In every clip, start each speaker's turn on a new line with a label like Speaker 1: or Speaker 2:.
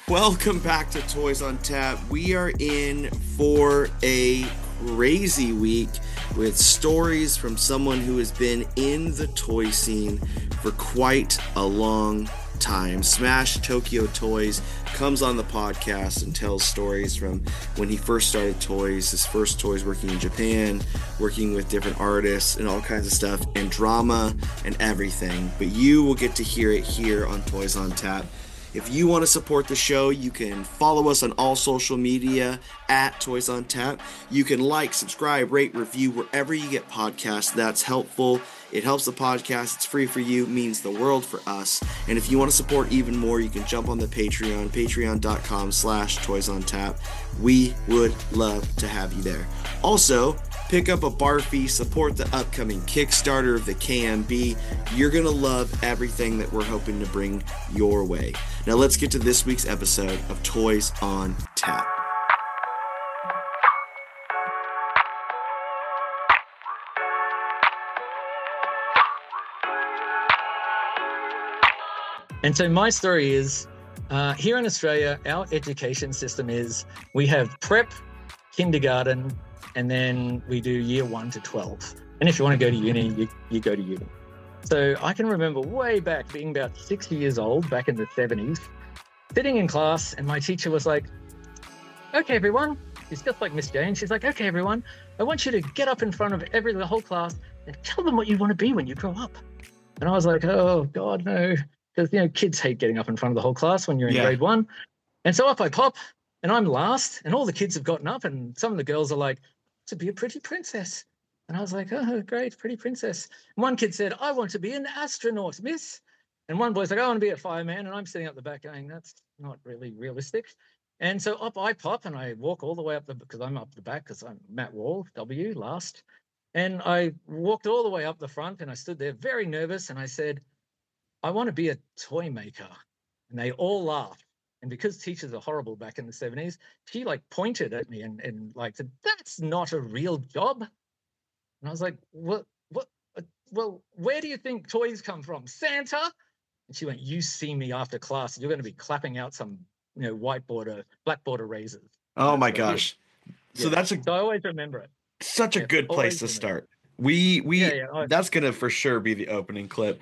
Speaker 1: Welcome back to Toys on Tap. We are in for a crazy week with stories from someone who has been in the toy scene for quite a long time. Smash Tokyo Toys comes on the podcast and tells stories from when he first started toys, his first toys working in Japan, working with different artists and all kinds of stuff, and drama and everything. But you will get to hear it here on Toys on Tap. If you want to support the show, you can follow us on all social media at Toys on Tap. You can like, subscribe, rate, review wherever you get podcasts. That's helpful. It helps the podcast. It's free for you. Means the world for us. And if you want to support even more, you can jump on the Patreon, patreon.com/Toys on Tap. We would love to have you there. Also, pick up a Barfy, support the upcoming Kickstarter of the KMB. You're going to love everything that we're hoping to bring your way. Now let's get to this week's episode of Toys on Tap.
Speaker 2: And so my story is, here in Australia, our education system is we have prep, kindergarten, and then we do year 1 to 12. And if you want to go to uni, you go to uni. So I can remember way back being about 6 years old, back in the 70s, sitting in class, and my teacher was like, okay, everyone. She's just like Miss Jane. She's like, okay, everyone, I want you to get up in front of the whole class and tell them what you want to be when you grow up. And I was like, oh, God, no. Because, kids hate getting up in front of the whole class when you're in grade 1. And so up I pop, and I'm last, and all the kids have gotten up, and some of the girls are like, to be a pretty princess. And I was like, oh, great, pretty princess. And one kid said, I want to be an astronaut, miss. And one boy's like, I want to be a fireman. And I'm sitting up the back going, that's not really realistic. And so up I pop, and I walk all the way up because I'm up the back because I'm Matt Wall, W, last. And I walked all the way up the front, and I stood there very nervous, and I said, I want to be a toy maker. And they all laughed. And because teachers are horrible back in the 70s, she pointed at me and said, that's not a real job. And I was like, what, well, where do you think toys come from? Santa? And she went, you see me after class, you're going to be clapping out some, whiteboard or blackboard erasers.
Speaker 1: Oh my gosh. So
Speaker 2: so I always remember it.
Speaker 1: Such a good place to start. That's gonna for sure be the opening clip.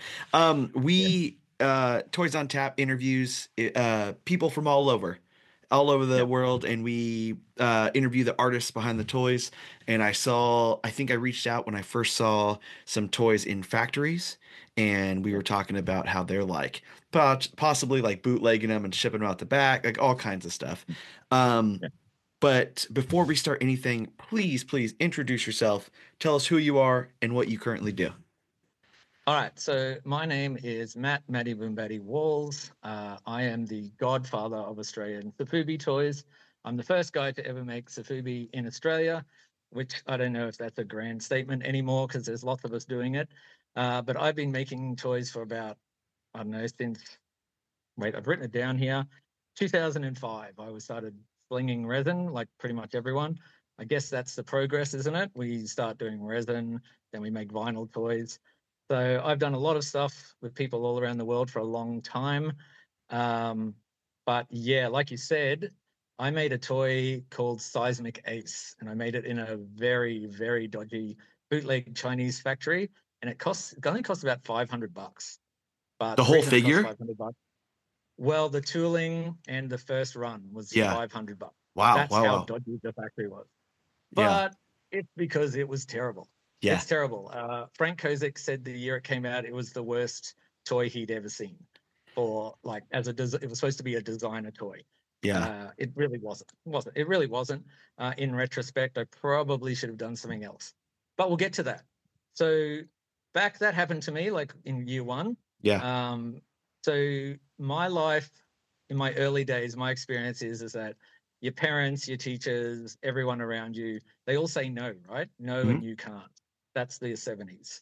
Speaker 1: Toys on Tap interviews people from all over the world, and we interview the artists behind the toys. And I think I reached out when I first saw some toys in factories, and we were talking about how they're possibly bootlegging them and shipping them out the back, all kinds of stuff. But before we start anything, please introduce yourself. Tell us who you are and what you currently do.
Speaker 2: All right. So my name is Matty Boombaddy Walls. I am the godfather of Australian Sofubi toys. I'm the first guy to ever make Sofubi in Australia, which I don't know if that's a grand statement anymore because there's lots of us doing it. But I've been making toys for about, I don't know, I've written it down here. 2005, I started slinging resin like pretty much everyone. I guess that's the progress, isn't it? We start doing resin, then we make vinyl toys. So I've done a lot of stuff with people all around the world for a long time. But yeah, like you said, I made a toy called Seismic Ace, and I made it in a very, very dodgy bootleg Chinese factory. And it only cost about $500. But
Speaker 1: the whole figure?
Speaker 2: $500. Well, the tooling and the first run was $500.
Speaker 1: Wow.
Speaker 2: That's how dodgy the factory was. But it's because it was terrible.
Speaker 1: Yeah.
Speaker 2: It's terrible. Frank Kozik said the year it came out, it was the worst toy he'd ever seen. It was supposed to be a designer toy.
Speaker 1: Yeah.
Speaker 2: It really wasn't. It really wasn't. In retrospect, I probably should have done something else. But we'll get to that. So that happened to me in year 1.
Speaker 1: Yeah.
Speaker 2: So my life in my early days, my experience is that your parents, your teachers, everyone around you, they all say no, right? No, and you can't. That's the 70s.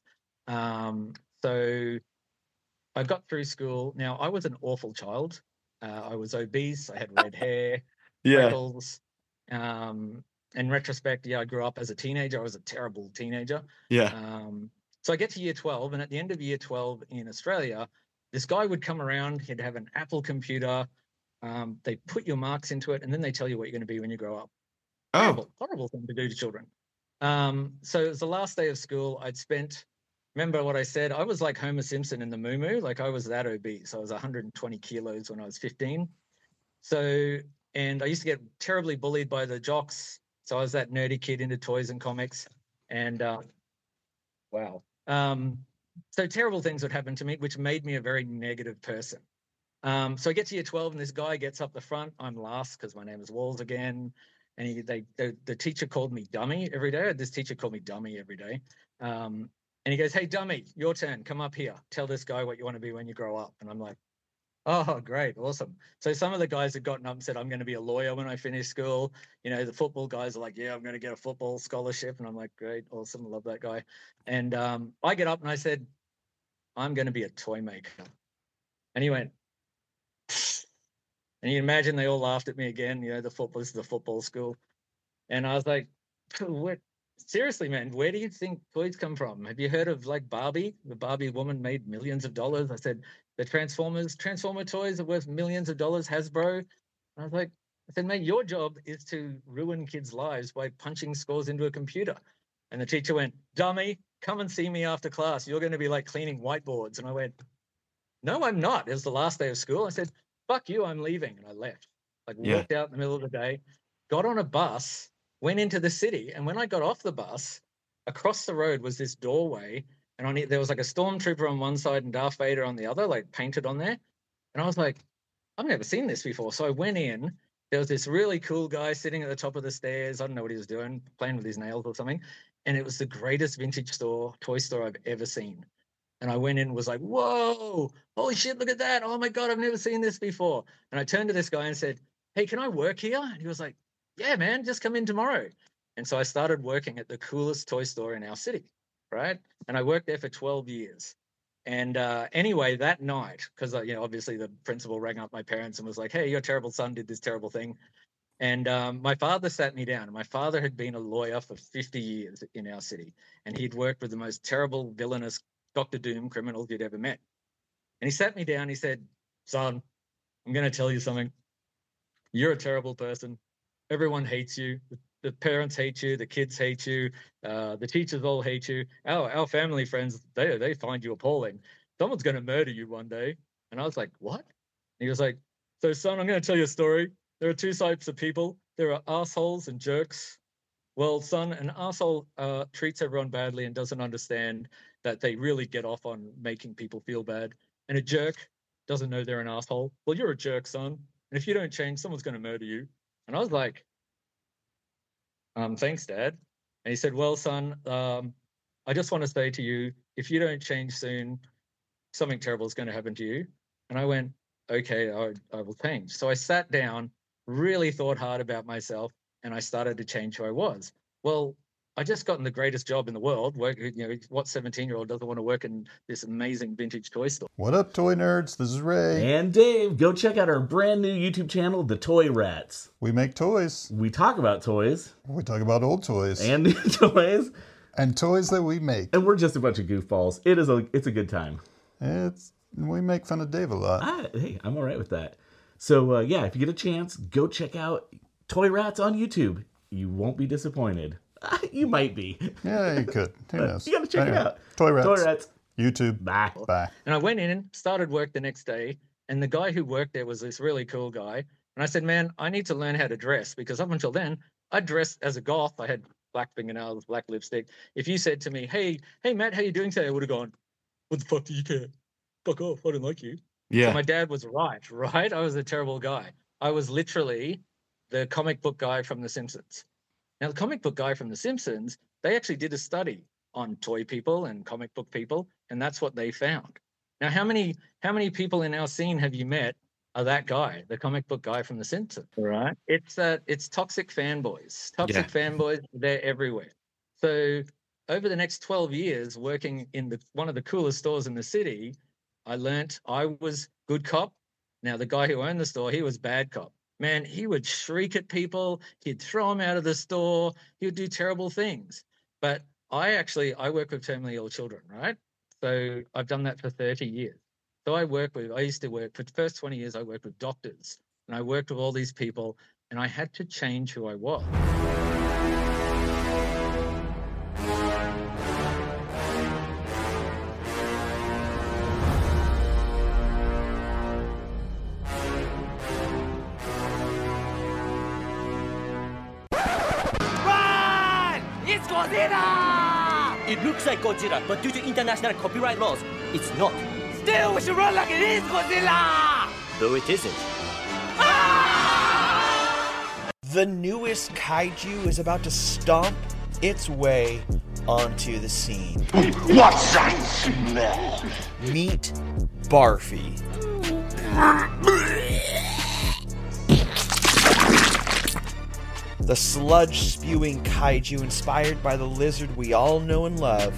Speaker 2: So I got through school. Now, I was an awful child. I was obese. I had red hair, freckles. In retrospect, I grew up as a teenager. I was a terrible teenager.
Speaker 1: Yeah.
Speaker 2: So I get to year 12, and at the end of year 12 in Australia, this guy would come around. He'd have an Apple computer, They put your marks into it, and then they tell you what you're going to be when you grow up.
Speaker 1: Oh,
Speaker 2: Horrible thing to do to children. So it was the last day of school. Remember what I said? I was like Homer Simpson in the Moo Moo. Like I was that obese. I was 120 kilos when I was 15. So, and I used to get terribly bullied by the jocks. So I was that nerdy kid into toys and comics. And wow. So terrible things would happen to me, which made me a very negative person. So I get to year 12 and this guy gets up the front. I'm last because my name is Walls again. And the teacher called me dummy every day. This teacher called me dummy every day. And he goes, "Hey, dummy, your turn. Come up here. Tell this guy what you want to be when you grow up." And I'm like, "Oh, great. Awesome." So some of the guys had gotten up and said, "I'm going to be a lawyer when I finish school." You know, the football guys are like, "Yeah, I'm going to get a football scholarship." And I'm like, "Great. Awesome. Love that guy." And I get up and I said, "I'm going to be a toy maker." And he went, and you imagine they all laughed at me again. You know, this is the football school. And I was like, "What? Seriously, man, where do you think toys come from? Have you heard of like Barbie? The Barbie woman made millions of dollars." I said, "The Transformer toys are worth millions of dollars, Hasbro." And I was like, I said, "Mate, your job is to ruin kids' lives by punching scores into a computer." And the teacher went, "Dummy, come and see me after class. You're going to be like cleaning whiteboards." And I went, "No, I'm not." It was the last day of school. I said, "Fuck you, I'm leaving." And I left. Like walked out in the middle of the day, got on a bus, went into the city. And when I got off the bus, across the road was this doorway. And on it, there was like a stormtrooper on one side and Darth Vader on the other, like painted on there. And I was like, I've never seen this before. So I went in. There was this really cool guy sitting at the top of the stairs. I don't know what he was doing, playing with his nails or something. And it was the greatest vintage toy store I've ever seen. And I went in and was like, "Whoa, holy shit, look at that. Oh my God, I've never seen this before." And I turned to this guy and said, "Hey, can I work here?" And he was like, "Yeah, man, just come in tomorrow." And so I started working at the coolest toy store in our city, right? And I worked there for 12 years. And anyway, that night, because obviously the principal rang up my parents and was like, "Hey, your terrible son did this terrible thing." And my father sat me down. My father had been a lawyer for 50 years in our city, and he'd worked with the most terrible, villainous Dr. Doom criminals you'd ever met. And he sat me down. He said, "Son, I'm going to tell you something. You're a terrible person. Everyone hates you. The parents hate you. The kids hate you. The teachers all hate you. Our family friends, they find you appalling. Someone's going to murder you one day." And I was like, "What?" And he was like, "So, son, I'm going to tell you a story. There are two types of people. There are assholes and jerks. Well, son, an asshole treats everyone badly and doesn't understand that they really get off on making people feel bad. And a jerk doesn't know they're an asshole. Well, you're a jerk, son. And if you don't change, someone's going to murder you." And I was like, "Thanks, Dad." And he said, "Well, son, I just want to say to you, if you don't change soon, something terrible is going to happen to you." And I went, "Okay, I will change." So I sat down, really thought hard about myself, and I started to change who I was. Well, I just gotten the greatest job in the world. What 17-year-old doesn't want to work in this amazing vintage toy store?
Speaker 3: What up, toy nerds? This is Ray.
Speaker 4: And Dave. Go check out our brand new YouTube channel, The Toy Rats.
Speaker 3: We make toys.
Speaker 4: We talk about toys.
Speaker 3: We talk about old toys.
Speaker 4: And new toys.
Speaker 3: And toys that we make.
Speaker 4: And we're just a bunch of goofballs. It's a good time.
Speaker 3: We make fun of Dave a lot.
Speaker 4: Hey, I'm all right with that. So, yeah, if you get a chance, go check out Toy Rats on YouTube. You won't be disappointed. You might be.
Speaker 3: Yeah, you could. Who knows?
Speaker 4: You got to check it out.
Speaker 3: Toy Rats.
Speaker 4: Toy Rats.
Speaker 3: YouTube.
Speaker 4: Bye.
Speaker 3: Bye.
Speaker 2: And I went in, started work the next day, and the guy who worked there was this really cool guy. And I said, "Man, I need to learn how to dress," because up until then, I dressed as a goth. I had black fingernails, black lipstick. If you said to me, hey, Matt, how you doing today?" I would have gone, "What the fuck do you care? Fuck off. I don't like you."
Speaker 1: yeah.
Speaker 2: So my dad was right? I was a terrible guy. I was literally the comic book guy from The Simpsons. Now, the comic book guy from The Simpsons, they actually did a study on toy people and comic book people, and that's what they found. Now, how many people in our scene have you met are that guy, the comic book guy from The Simpsons? Right? It's toxic fanboys. Toxic fanboys, they're everywhere. So over the next 12 years, working in one of the coolest stores in the city, I learnt I was good cop. Now, the guy who owned the store, he was bad cop. Man, he would shriek at people. He'd throw them out of the store. He would do terrible things. But I work with terminally ill children, right? So I've done that for 30 years. So I used to work for the first 20 years, I worked with doctors. and I worked with all these people, and I had to change who I was.
Speaker 5: It's Godzilla! It looks like Godzilla, but due to international copyright laws, it's not. Still, we should run like it is Godzilla! Though it isn't.
Speaker 1: The newest kaiju is about to stomp its way onto the scene.
Speaker 6: What's that smell?
Speaker 1: Meet Barfy. The sludge-spewing kaiju inspired by the lizard we all know and love.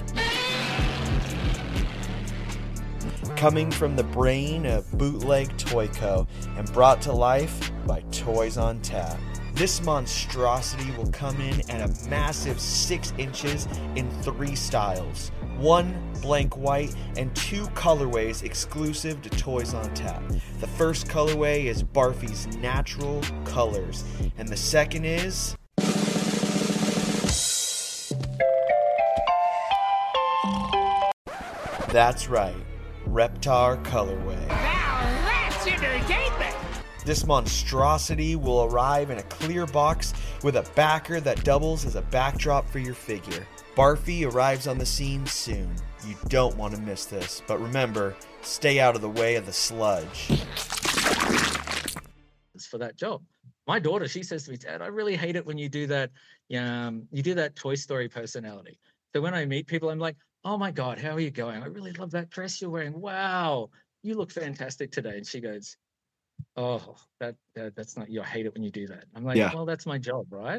Speaker 1: Coming from the brain of Bootleg Toy Co. and brought to life by Toys on Tap. This monstrosity will come in at a massive 6 inches in 3 styles. 1 blank white and 2 colorways exclusive to Toys on Tap. The first colorway is Barfy's Natural Colors, and the second is... That's right, Reptar Colorway.
Speaker 5: Now that's entertainment!
Speaker 1: This monstrosity will arrive in a clear box with a backer that doubles as a backdrop for your figure. Barfy arrives on the scene soon. You don't want to miss this, but remember, stay out of the way of the sludge.
Speaker 2: For that job. My daughter, she says to me, Dad, I really hate it when you do that. You do that Toy Story personality. So when I meet people, I'm like, oh my God, how are you going? I really love that dress you're wearing. Wow, you look fantastic today. And she goes, oh, that's not you. I hate it when you do that. I'm like, well, that's my job, right?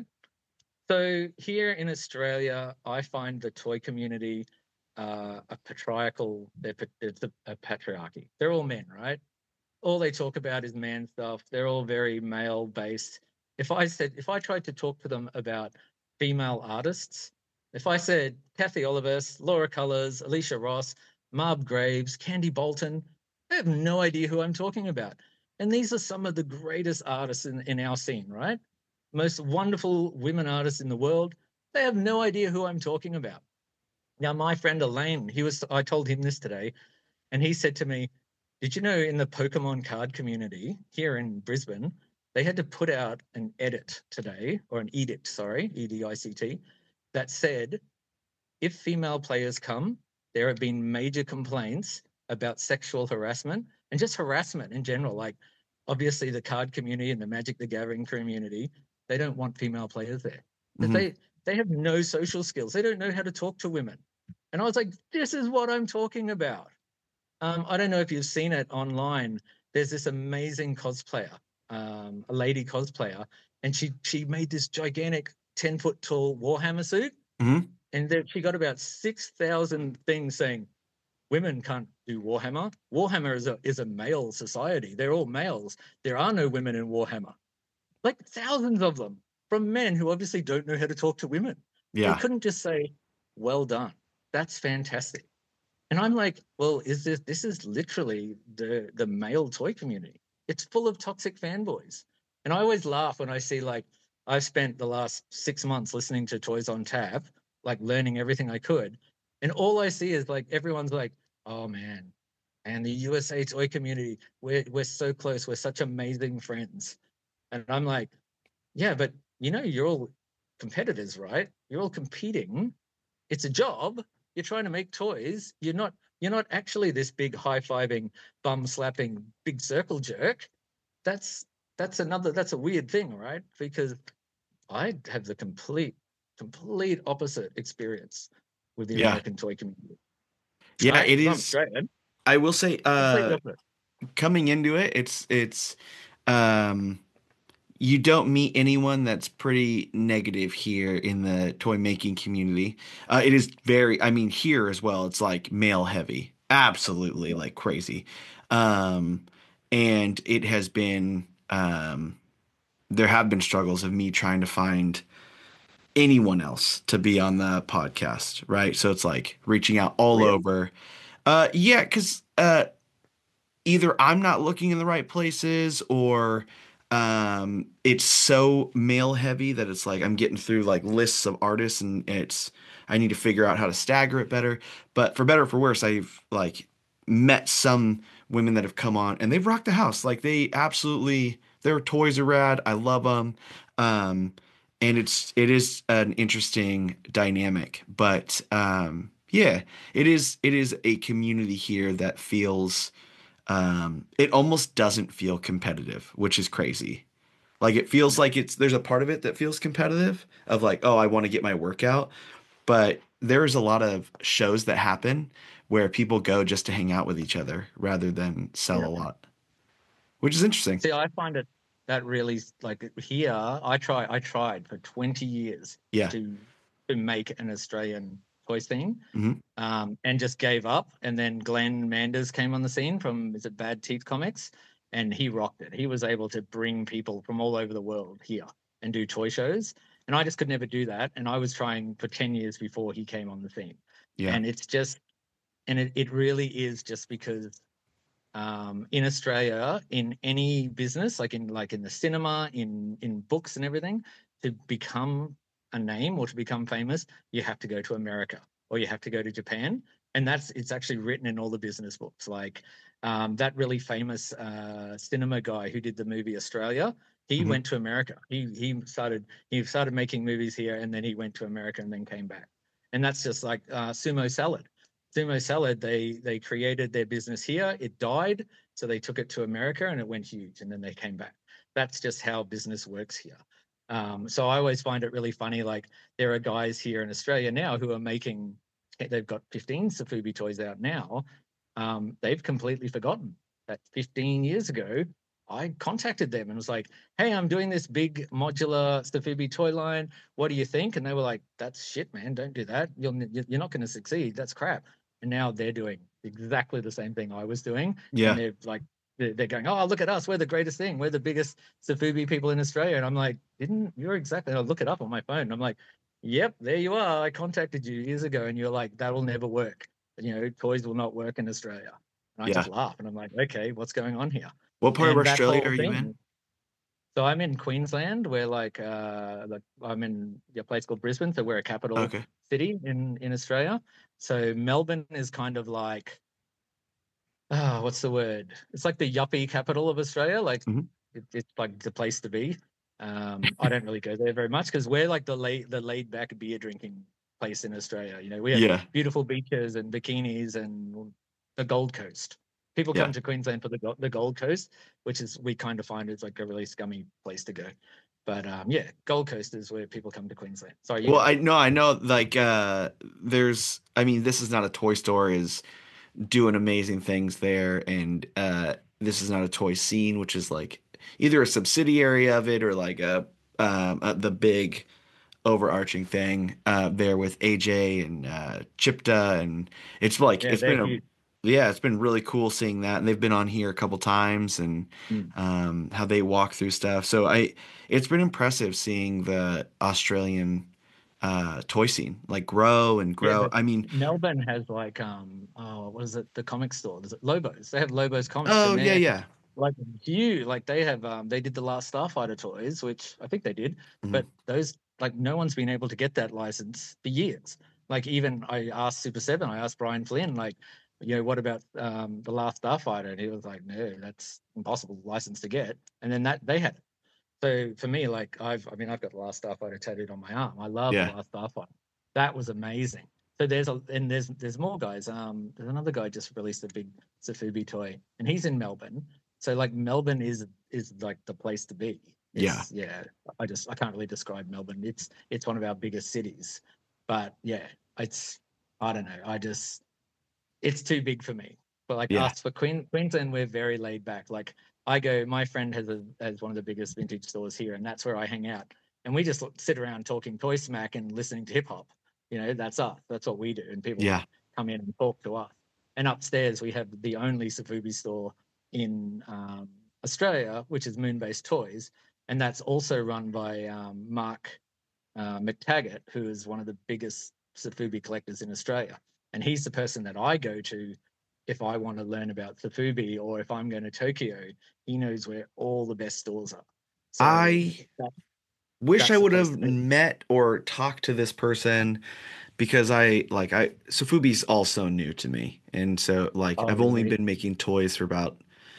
Speaker 2: So here in Australia, I find the toy community a patriarchal, it's a patriarchy. They're all men, right? All they talk about is man stuff. They're all very male based. If I tried to talk to them about female artists, if I said Kathy Olivas, Laura Cullors, Alicia Ross, Marb Graves, Candy Bolton, they have no idea who I'm talking about. And these are some of the greatest artists in our scene, right? Most wonderful women artists in the world. They have no idea who I'm talking about. Now, my friend Elaine, I told him this today, and he said to me, did you know in the Pokemon card community here in Brisbane, they had to put out an edict today, or an edict, sorry, E-D-I-C-T, that said, if female players come, there have been major complaints about sexual harassment and just harassment in general. Like, obviously, the card community and the Magic the Gathering community, they don't want female players there. Mm-hmm. They have no social skills. They don't know how to talk to women. And I was like, this is what I'm talking about. I don't know if you've seen it online. There's this amazing cosplayer, a lady cosplayer, and she made this gigantic 10-foot tall Warhammer suit.
Speaker 1: Mm-hmm.
Speaker 2: And she got about 6,000 things saying, women can't do Warhammer. Warhammer is a male society. They're all males. There are no women in Warhammer. Like thousands of them from men who obviously don't know how to talk to women.
Speaker 1: Yeah.
Speaker 2: They couldn't just say, well done. That's fantastic. And I'm like, well, this is literally the male toy community. It's full of toxic fanboys. And I always laugh when I see, like, I've spent the last 6 months listening to Toys on Tap, like learning everything I could. And all I see is like, everyone's like, oh man, and the USA toy community, we're so close. We're such amazing friends. And I'm like, yeah, but you're all competitors, right? You're all competing. It's a job. You're trying to make toys. You're not actually this big high-fiving, bum-slapping, big circle jerk. That's a weird thing, right? Because I have the complete opposite experience with the American toy community.
Speaker 1: Yeah, it is. I will say, coming into it, it's you don't meet anyone that's pretty negative here in the toy making community. It is here as well, it's like male heavy, absolutely like crazy. And it has been, there have been struggles of me trying to find anyone else to be on the podcast, right? So it's like reaching out all over. Because either I'm not looking in the right places, or it's so male heavy that it's like I'm getting through like lists of artists, and I need to figure out how to stagger it better. But for better or for worse, I've like met some women that have come on and they've rocked the house. Like they absolutely, their toys are rad. I love them. Um, and it is an interesting dynamic, but yeah, it is a community here that feels it almost doesn't feel competitive, which is crazy. Like it feels like there's a part of it that feels competitive of like, oh, I want to get my workout, but there's a lot of shows that happen where people go just to hang out with each other rather than sell a lot, which is interesting.
Speaker 2: See, I find it that really like here. I tried for 20 years
Speaker 1: Yeah.
Speaker 2: to make an Australian toy scene,
Speaker 1: Mhm.
Speaker 2: and just gave up. And then Glenn Manders came on the scene from, is it Bad Teeth Comics, and he rocked it. He was able to bring people from all over the world here and do toy shows, and I just could never do that. And I was trying for 10 years before he came on the scene,
Speaker 1: Yeah.
Speaker 2: and it's just, and it really is just because in Australia, in any business, like in the cinema, in books and everything, to become a name or to become famous, you have to go to America or you have to go to Japan, and it's actually written in all the business books. Like that really famous cinema guy who did the movie Australia, he
Speaker 1: Mhm.
Speaker 2: went to America. He started making movies here, and then he went to America and then came back. And that's just like Sumo Salad. Sumo Salad, they created their business here. It died, so they took it to America and it went huge, and then they came back. That's just how business works here. So I always find it really funny. Like there are guys here in Australia now who are making. They've got 15 Safubi toys out now. They've completely forgotten that 15 years ago I contacted them and was like, "Hey, I'm doing this big modular Safubi toy line. What do you think?" And they were like, "That's shit, man. Don't do that. You're not going to succeed. That's crap." And now they're doing exactly the same thing I was doing.
Speaker 1: Yeah.
Speaker 2: And they're going, "Oh, look at us. We're the greatest thing. We're the biggest Safubi people in Australia." And I'm like, you're exactly, I'll look it up on my phone. I'm like, "Yep, there you are. I contacted you years ago." And you're like, "That will never work. Toys will not work in Australia." And I
Speaker 1: Yeah.
Speaker 2: just laugh and I'm like, "Okay, what's going on here?"
Speaker 1: What part of
Speaker 2: And that
Speaker 1: Australia
Speaker 2: whole
Speaker 1: are you in?
Speaker 2: thing. So I'm in Queensland, where like I'm in a place called Brisbane, so we're a capital
Speaker 1: Okay.
Speaker 2: city in Australia. So Melbourne is kind of like, what's the word? It's like the yuppie capital of Australia. Like
Speaker 1: Mhm.
Speaker 2: it's like the place to be. I don't really go there very much because we're like the laid back beer drinking place in Australia. We have
Speaker 1: Yeah.
Speaker 2: beautiful beaches and bikinis and the Gold Coast. People
Speaker 1: Yeah.
Speaker 2: come to Queensland for the Gold Coast, which is, we kind of find it's like a really scummy place to go. But yeah, Gold Coast is where people come to Queensland. Sorry, you
Speaker 1: Well,
Speaker 2: go.
Speaker 1: I know like I mean, This Is Not a Toy Store is doing amazing things there, and This Is Not a Toy Scene, which is like either a subsidiary of it or like the big overarching thing there with AJ and Chipta, and it's like
Speaker 2: Yeah, they're huge.
Speaker 1: it's been really cool seeing that, and they've been on here a couple times, and
Speaker 2: Mm.
Speaker 1: how they walk through stuff. So it's been impressive seeing the Australian toy scene like grow and
Speaker 2: Yeah,
Speaker 1: grow.
Speaker 2: but
Speaker 1: I mean,
Speaker 2: Melbourne has like what is it? The comic store. Is it Lobos? They have Lobos comics,
Speaker 1: oh
Speaker 2: and
Speaker 1: yeah,
Speaker 2: they're
Speaker 1: yeah.
Speaker 2: like huge. Like they have they did the last Starfighter toys, which I think they did,
Speaker 1: Mhm.
Speaker 2: but those, like, no one's been able to get that license for years. Like even I asked Super 7, I asked Brian Flynn, like, what about the last Starfighter? And he was like, "No, that's impossible license to get." And then that they had it. So for me, like I've got the last Starfighter tattooed on my arm. I love the
Speaker 1: Yeah.
Speaker 2: last Starfighter. That was amazing. So there's more guys. There's another guy just released a big Safubi toy, and he's in Melbourne. So like Melbourne is like the place to be.
Speaker 1: Yeah.
Speaker 2: I can't really describe Melbourne. It's one of our biggest cities, but yeah, it's, I don't know. It's too big for me. But like
Speaker 1: Yeah.
Speaker 2: us for Queensland, we're very laid back. Like my friend has one of the biggest vintage stores here, and that's where I hang out. And we just sit around talking toy smack and listening to hip hop. That's us. That's what we do. And people
Speaker 1: Yeah.
Speaker 2: come in and talk to us. And upstairs we have the only Safubi store in Australia, which is Moonbase Toys, and that's also run by Mark McTaggart, who is one of the biggest Safubi collectors in Australia. And he's the person that I go to if I want to learn about Safubi, or if I'm going to Tokyo. He knows where all the best stores are. So
Speaker 1: I
Speaker 2: that-
Speaker 1: wish
Speaker 2: that's
Speaker 1: I
Speaker 2: the
Speaker 1: would
Speaker 2: place
Speaker 1: have
Speaker 2: to be.
Speaker 1: met or talked to this person because Sofubi's also new to me. And so like
Speaker 2: Oh,
Speaker 1: I've only
Speaker 2: really?
Speaker 1: been making toys for about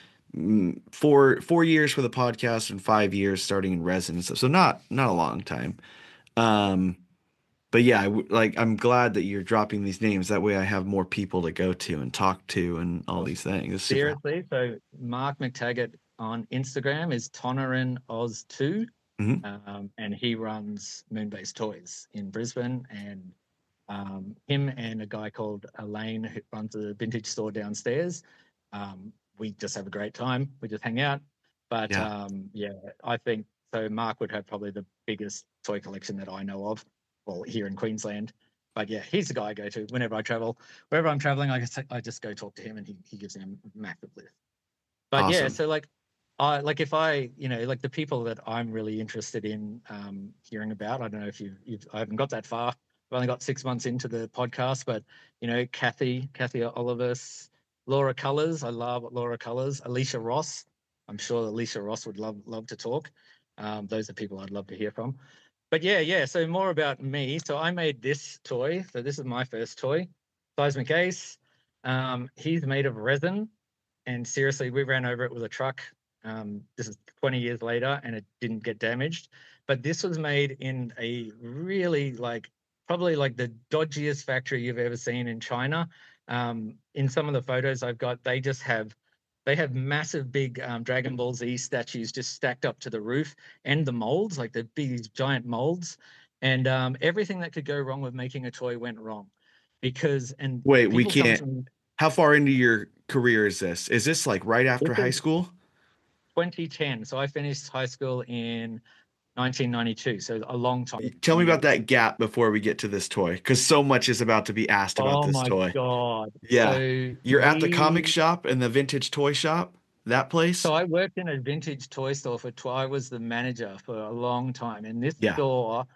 Speaker 1: 4 years for the podcast and 5 years starting in resin and stuff. So not a long time. Um, but yeah, I'm glad that you're dropping these names. That way I have more people to go to and talk to and all these things. It's super.
Speaker 2: Seriously, so Mark McTaggart on Instagram is Tonarin Oz2,
Speaker 1: Mhm.
Speaker 2: and he runs Moonbase Toys in Brisbane, and him and a guy called Elaine who runs a vintage store downstairs. We just have a great time. We just hang out. But
Speaker 1: Yeah.
Speaker 2: yeah, I think so. Mark would have probably the biggest toy collection that I know of, well, here in Queensland. But yeah, he's the guy I go to whenever I travel. Wherever I'm traveling, I just go talk to him, and he gives me a massive list. But yeah,
Speaker 1: Awesome.
Speaker 2: so like like if I, like the people that I'm really interested in hearing about, I don't know if I haven't got that far. I've only got 6 months into the podcast, but Kathy Olivas, Laura Cullers. I love Laura Cullers. Alicia Ross. I'm sure Alicia Ross would love to talk. Those are people I'd love to hear from. But yeah. So more about me. So I made this toy. So this is my first toy, Seismic Ace. He's made of resin, and seriously, we ran over it with a truck. This is 20 years later, and it didn't get damaged. But this was made in a really probably like the dodgiest factory you've ever seen in China. In some of the photos I've got, they have massive big Dragon Ball Z statues just stacked up to the roof, and the molds, like the big giant molds, and everything that could go wrong with making a toy went wrong.
Speaker 1: Wait, we
Speaker 2: People come
Speaker 1: can't.
Speaker 2: to me.
Speaker 1: How far into your career is this? Is this like right after
Speaker 2: This
Speaker 1: high
Speaker 2: is
Speaker 1: school?
Speaker 2: 2010. So I finished high school in 1992. So a long time.
Speaker 1: Tell me about that gap before we get to this toy, because so much is about to be asked about
Speaker 2: Oh
Speaker 1: this
Speaker 2: my
Speaker 1: toy.
Speaker 2: God.
Speaker 1: Yeah.
Speaker 2: So
Speaker 1: You're at the comic shop and the vintage toy shop, that place?
Speaker 2: I worked in a vintage toy store I was the manager for a long time. And this
Speaker 1: Yeah.
Speaker 2: store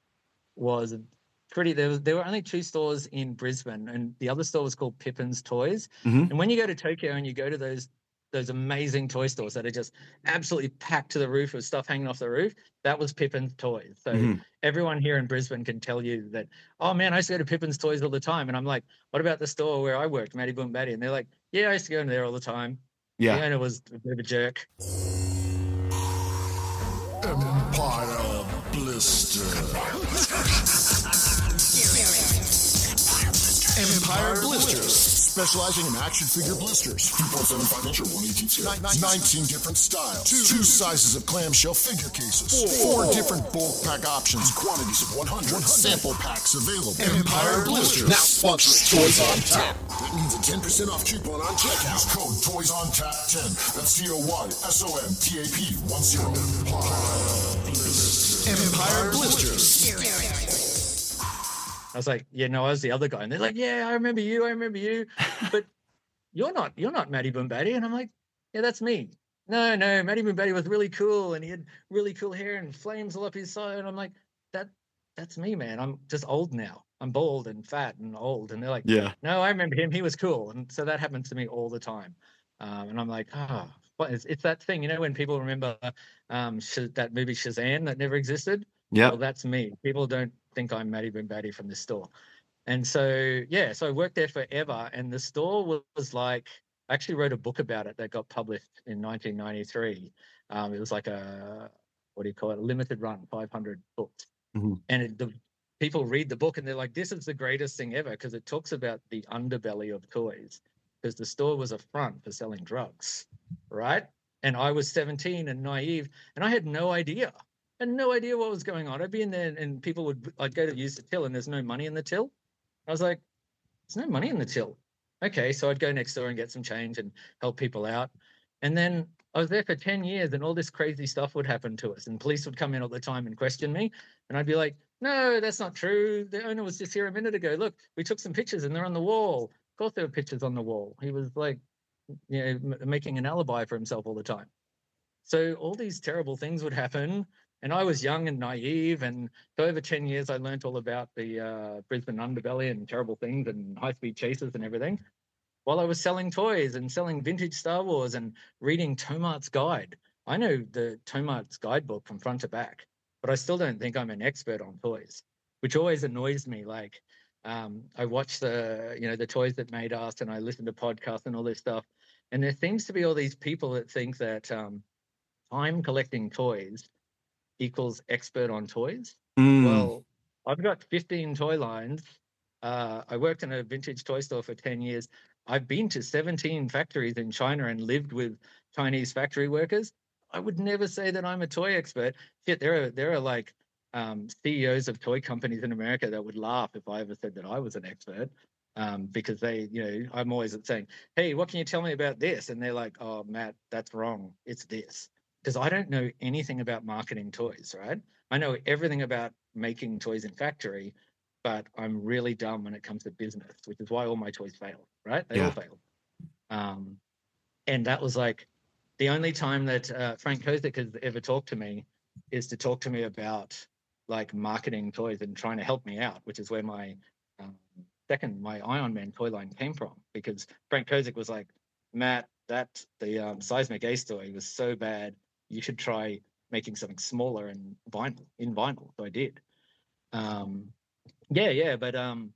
Speaker 2: was there were only 2 stores in Brisbane, and the other store was called Pippin's Toys.
Speaker 1: Mhm.
Speaker 2: And when you go to Tokyo and you go to those amazing toy stores that are just absolutely packed to the roof with stuff hanging off the roof, that was Pippin's Toys. So
Speaker 1: Mhm.
Speaker 2: everyone here in Brisbane can tell you that, oh man, I used to go to Pippin's Toys all the time. And I'm like, what about the store where I worked, Matty Boom Batty? And they're like, yeah, I used to go in there all the time.
Speaker 1: Yeah.
Speaker 2: The owner was a bit of a jerk.
Speaker 6: Empire Blister. Empire Blisters, specializing in action figure blisters. 2.75 inch or 1/18 19 different styles. 2 sizes of clamshell figure cases. 4 different bulk pack options. Quantities of 100. Sample packs available. Empire Blisters. Now sponsoring Toys on Tap. That means a 10% off coupon on checkout. Use code Toys on Tap 10. That's COYSONTAP 10. Empire Blisters.
Speaker 2: I was like, yeah, no, I was the other guy. And they're like, yeah, I remember you. But you're not Matty Boom Batty. And I'm like, yeah, that's me. No, Matty Boom Batty was really cool, and he had really cool hair and flames all up his side. And I'm like, that's me, man. I'm just old now. I'm bald and fat and old. And they're like,
Speaker 1: Yeah.
Speaker 2: no, I remember him. He was cool. And so that happens to me all the time. And I'm like, it's that thing, when people remember that movie Shazam that never existed.
Speaker 1: Yeah.
Speaker 2: Well, that's me. People don't think I'm Matty Boom Batty from this store. And so, yeah, so I worked there forever. And the store was like, I actually wrote a book about it that got published in 1993. It was like a limited run, 500 books.
Speaker 1: Mm-hmm.
Speaker 2: And the people read the book and they're like, this is the greatest thing ever, because it talks about the underbelly of toys, because the store was a front for selling drugs, right? And I was 17 and naive, and I had no idea. I had no idea what was going on. I'd be in there and I'd go to use the till and there's no money in the till. I was like, there's no money in the till. Okay, so I'd go next door and get some change and help people out. And then I was there for 10 years and all this crazy stuff would happen to us. And police would come in all the time and question me. And I'd be like, no, that's not true. The owner was just here a minute ago. Look, we took some pictures and they're on the wall. Of course there were pictures on the wall. He was like, making an alibi for himself all the time. So all these terrible things would happen. And I was young and naive. And for over 10 years, I learned all about the Brisbane underbelly and terrible things and high-speed chases and everything, while I was selling toys and selling vintage Star Wars and reading Tomart's Guide. I know the Tomart's guidebook from front to back, but I still don't think I'm an expert on toys, which always annoys me. Like, I watch the Toys That Made Us, and I listen to podcasts and all this stuff. And there seems to be all these people that think that I'm collecting toys equals expert on toys. Well, I've got 15 toy lines. I worked in a vintage toy store for 10 years. I've been to 17 factories in China and lived with Chinese factory workers. I would never say that I'm a toy expert. Shit, there are like CEOs of toy companies in America that would laugh if I ever said that I was an expert, because they, I'm always saying, hey, what can you tell me about this? And they're like, oh, Matt, that's wrong. It's this. Because I don't know anything about marketing toys, right? I know everything about making toys in factory, but I'm really dumb when it comes to business, which is why all my toys fail, right? They all fail. And that was like the only time that Frank Kozik has ever talked to me is to talk to me about like marketing toys and trying to help me out, which is where my my Iron Man toy line came from, because Frank Kozik was like, Matt, the Seismic Ace toy was so bad, you should try making something smaller and in vinyl. So I did. But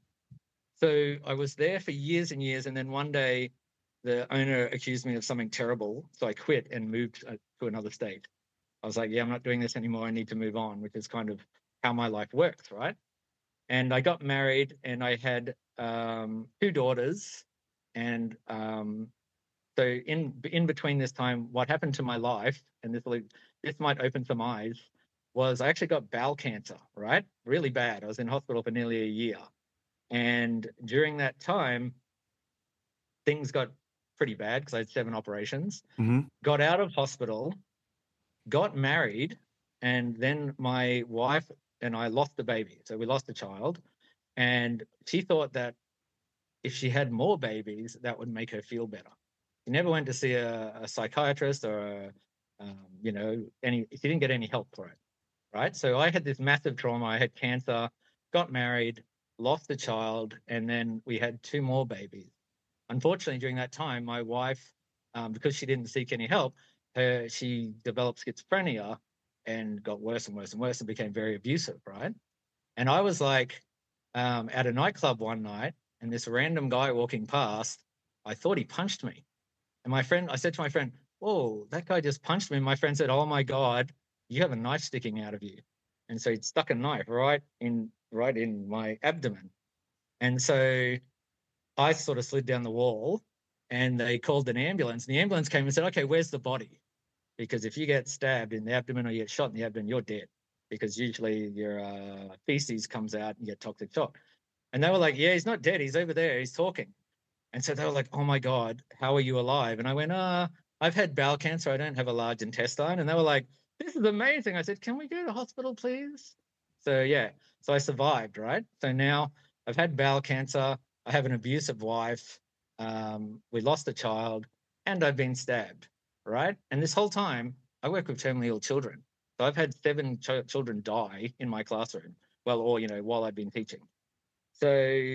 Speaker 2: so I was there for years and years, and then one day the owner accused me of something terrible, so I quit and moved to another state. I was like, I'm not doing this anymore. I need to move on, which is kind of how my life works, right? And I got married, and I had 2 daughters, and so in between this time, what happened to my life, and this might open some eyes, was I actually got bowel cancer, right? Really bad. I was in hospital for nearly a year. And during that time, things got pretty bad because I had 7 operations. Got out of hospital, got married, and then my wife and I lost the baby. So we lost a child. And she thought that if she had more babies, that would make her feel better. She never went to see a psychiatrist or she didn't get any help for it, right? So I had this massive trauma. I had cancer, got married, lost a child, and then we had 2 more babies. Unfortunately, during that time, my wife, because she didn't seek any help, she developed schizophrenia and got worse and worse and worse and became very abusive, right? And I was like at a nightclub one night, and this random guy walking past, I thought he punched me. And I said to my friend, whoa, that guy just punched me. And my friend said, oh my God, you have a knife sticking out of you. And so he'd stuck a knife right in my abdomen. And so I sort of slid down the wall, and they called an ambulance. And the ambulance came and said, okay, where's the body? Because if you get stabbed in the abdomen or you get shot in the abdomen, you're dead, because usually your feces comes out and you get toxic shock. And they were like, yeah, he's not dead. He's over there. He's talking. And so they were like, oh my God, how are you alive? And I went, I've had bowel cancer. I don't have a large intestine. And they were like, this is amazing. I said, can we go to hospital, please? So so I survived, right? So now I've had bowel cancer. I have an abusive wife. We lost a child, and I've been stabbed, right? And this whole time, I work with terminally ill children. So I've had 7 children die in my classroom, while I've been teaching. So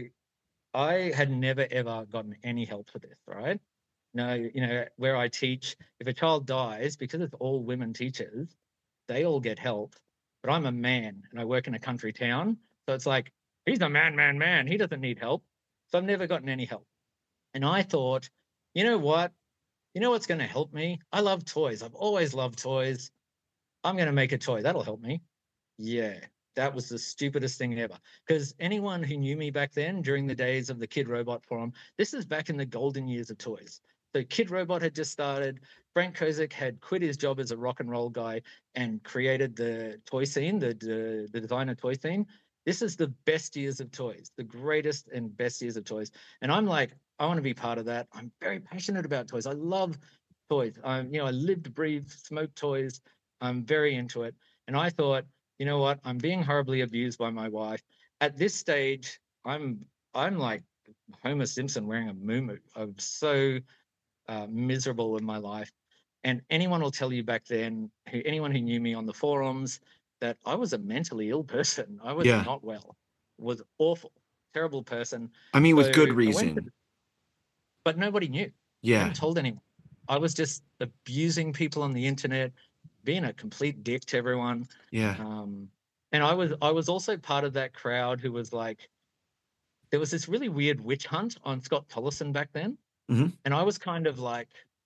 Speaker 2: I had never, ever gotten any help for this, right? No, where I teach, if a child dies, because it's all women teachers, they all get help. But I'm a man, and I work in a country town. So it's like, he's a man. He doesn't need help. So I've never gotten any help. And I thought, you know what? You know what's going to help me? I love toys. I've always loved toys. I'm going to make a toy. That'll help me. Yeah, that was the stupidest thing ever. Because anyone who knew me back then, during the days of the Kid Robot forum, this is back in the golden years of toys. So Kid Robot had just started. Frank Kozik had quit his job as a rock and roll guy and created the toy scene, the designer toy scene. This is the best years of toys, the greatest and best years of toys. And I'm like, I want to be part of that. I'm very passionate about toys. I love toys. I lived, breathed, smoked toys. I'm very into it. And I thought, you know what? I'm being horribly abused by my wife. At this stage, I'm like Homer Simpson wearing a muumuu. I'm so miserable in my life. And anyone will tell you back then, anyone who knew me on the forums, that I was a mentally ill person. I was not well. Was awful, terrible person.
Speaker 1: I mean, with good reason.
Speaker 2: But nobody knew. I hadn't told anyone. I was just abusing people on the internet, being a complete dick to everyone.
Speaker 1: Yeah.
Speaker 2: And I was also part of that crowd who was like, there was this really weird witch hunt on Scott Tolleson back then.
Speaker 1: Mm-hmm.
Speaker 2: And I was kind of like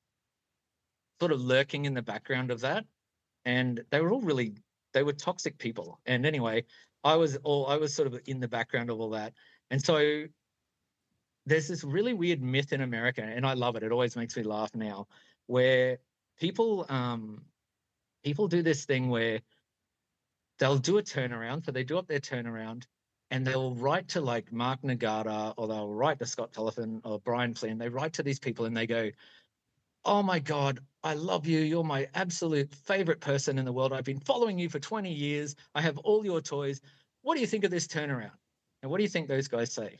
Speaker 2: sort of lurking in the background of that. And they were toxic people. And anyway, I was sort of in the background of all that. And so there's this really weird myth in America, and I love it. It always makes me laugh now, where people do this thing where they'll do a turnaround. So they do up their turnaround and they'll write to like Mark Nagata, or they'll write to Scott Tolleson or Brian Flynn. They write to these people and they go, "Oh my God, I love you. You're my absolute favorite person in the world. I've been following you for 20 years. I have all your toys. What do you think of this turnaround?" And what do you think those guys say?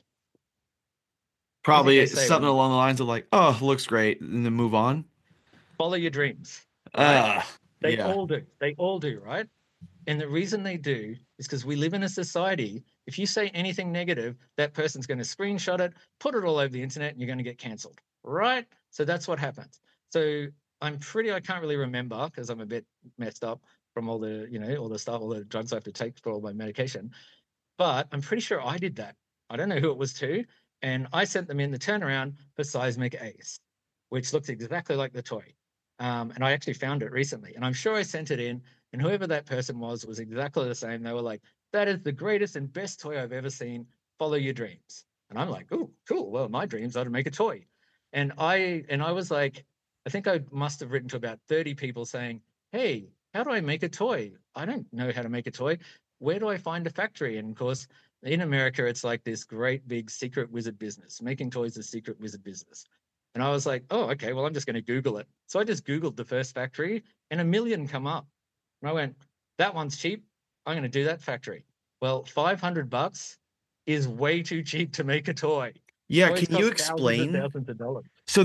Speaker 1: Probably
Speaker 2: they say
Speaker 1: something
Speaker 2: when-
Speaker 1: along the lines of like, "Oh, looks great," and then move on.
Speaker 2: Follow your dreams. Right? They
Speaker 1: yeah.
Speaker 2: all do. They all do, right? And the reason they do is because we live in a society. If you say anything negative, that person's going to screenshot it, put it all over the internet, and you're going to get canceled, right? So that's what happens. So I can't really remember because I'm a bit messed up from all the, all the stuff, all the drugs I have to take for all my medication. But I'm pretty sure I did that. I don't know who it was to. And I sent them in the turnaround for Seismic Ace, which looks exactly like the toy. And I actually found it recently. And I'm sure I sent it in, and whoever that person was exactly the same. They were like, "That is the greatest and best toy I've ever seen. Follow your dreams." And I'm like, "Oh, cool. Well, my dreams are to make a toy." And I was like, I think I must have written to about 30 people saying, "Hey, how do I make a toy? I don't know how to make a toy. Where do I find a factory?" And of course, in America, it's like this great big secret wizard business. Making toys is a secret wizard business. And I was like, "Oh, okay, well, I'm just going to Google it." So I just Googled the first factory and 1 million come up. And I went, "That one's cheap. I'm going to do that factory." Well, $500 is way too cheap to make a toy.
Speaker 1: Yeah,
Speaker 2: Toys
Speaker 1: can you
Speaker 2: cost thousands and
Speaker 1: explain?
Speaker 2: thousands of dollars.
Speaker 1: So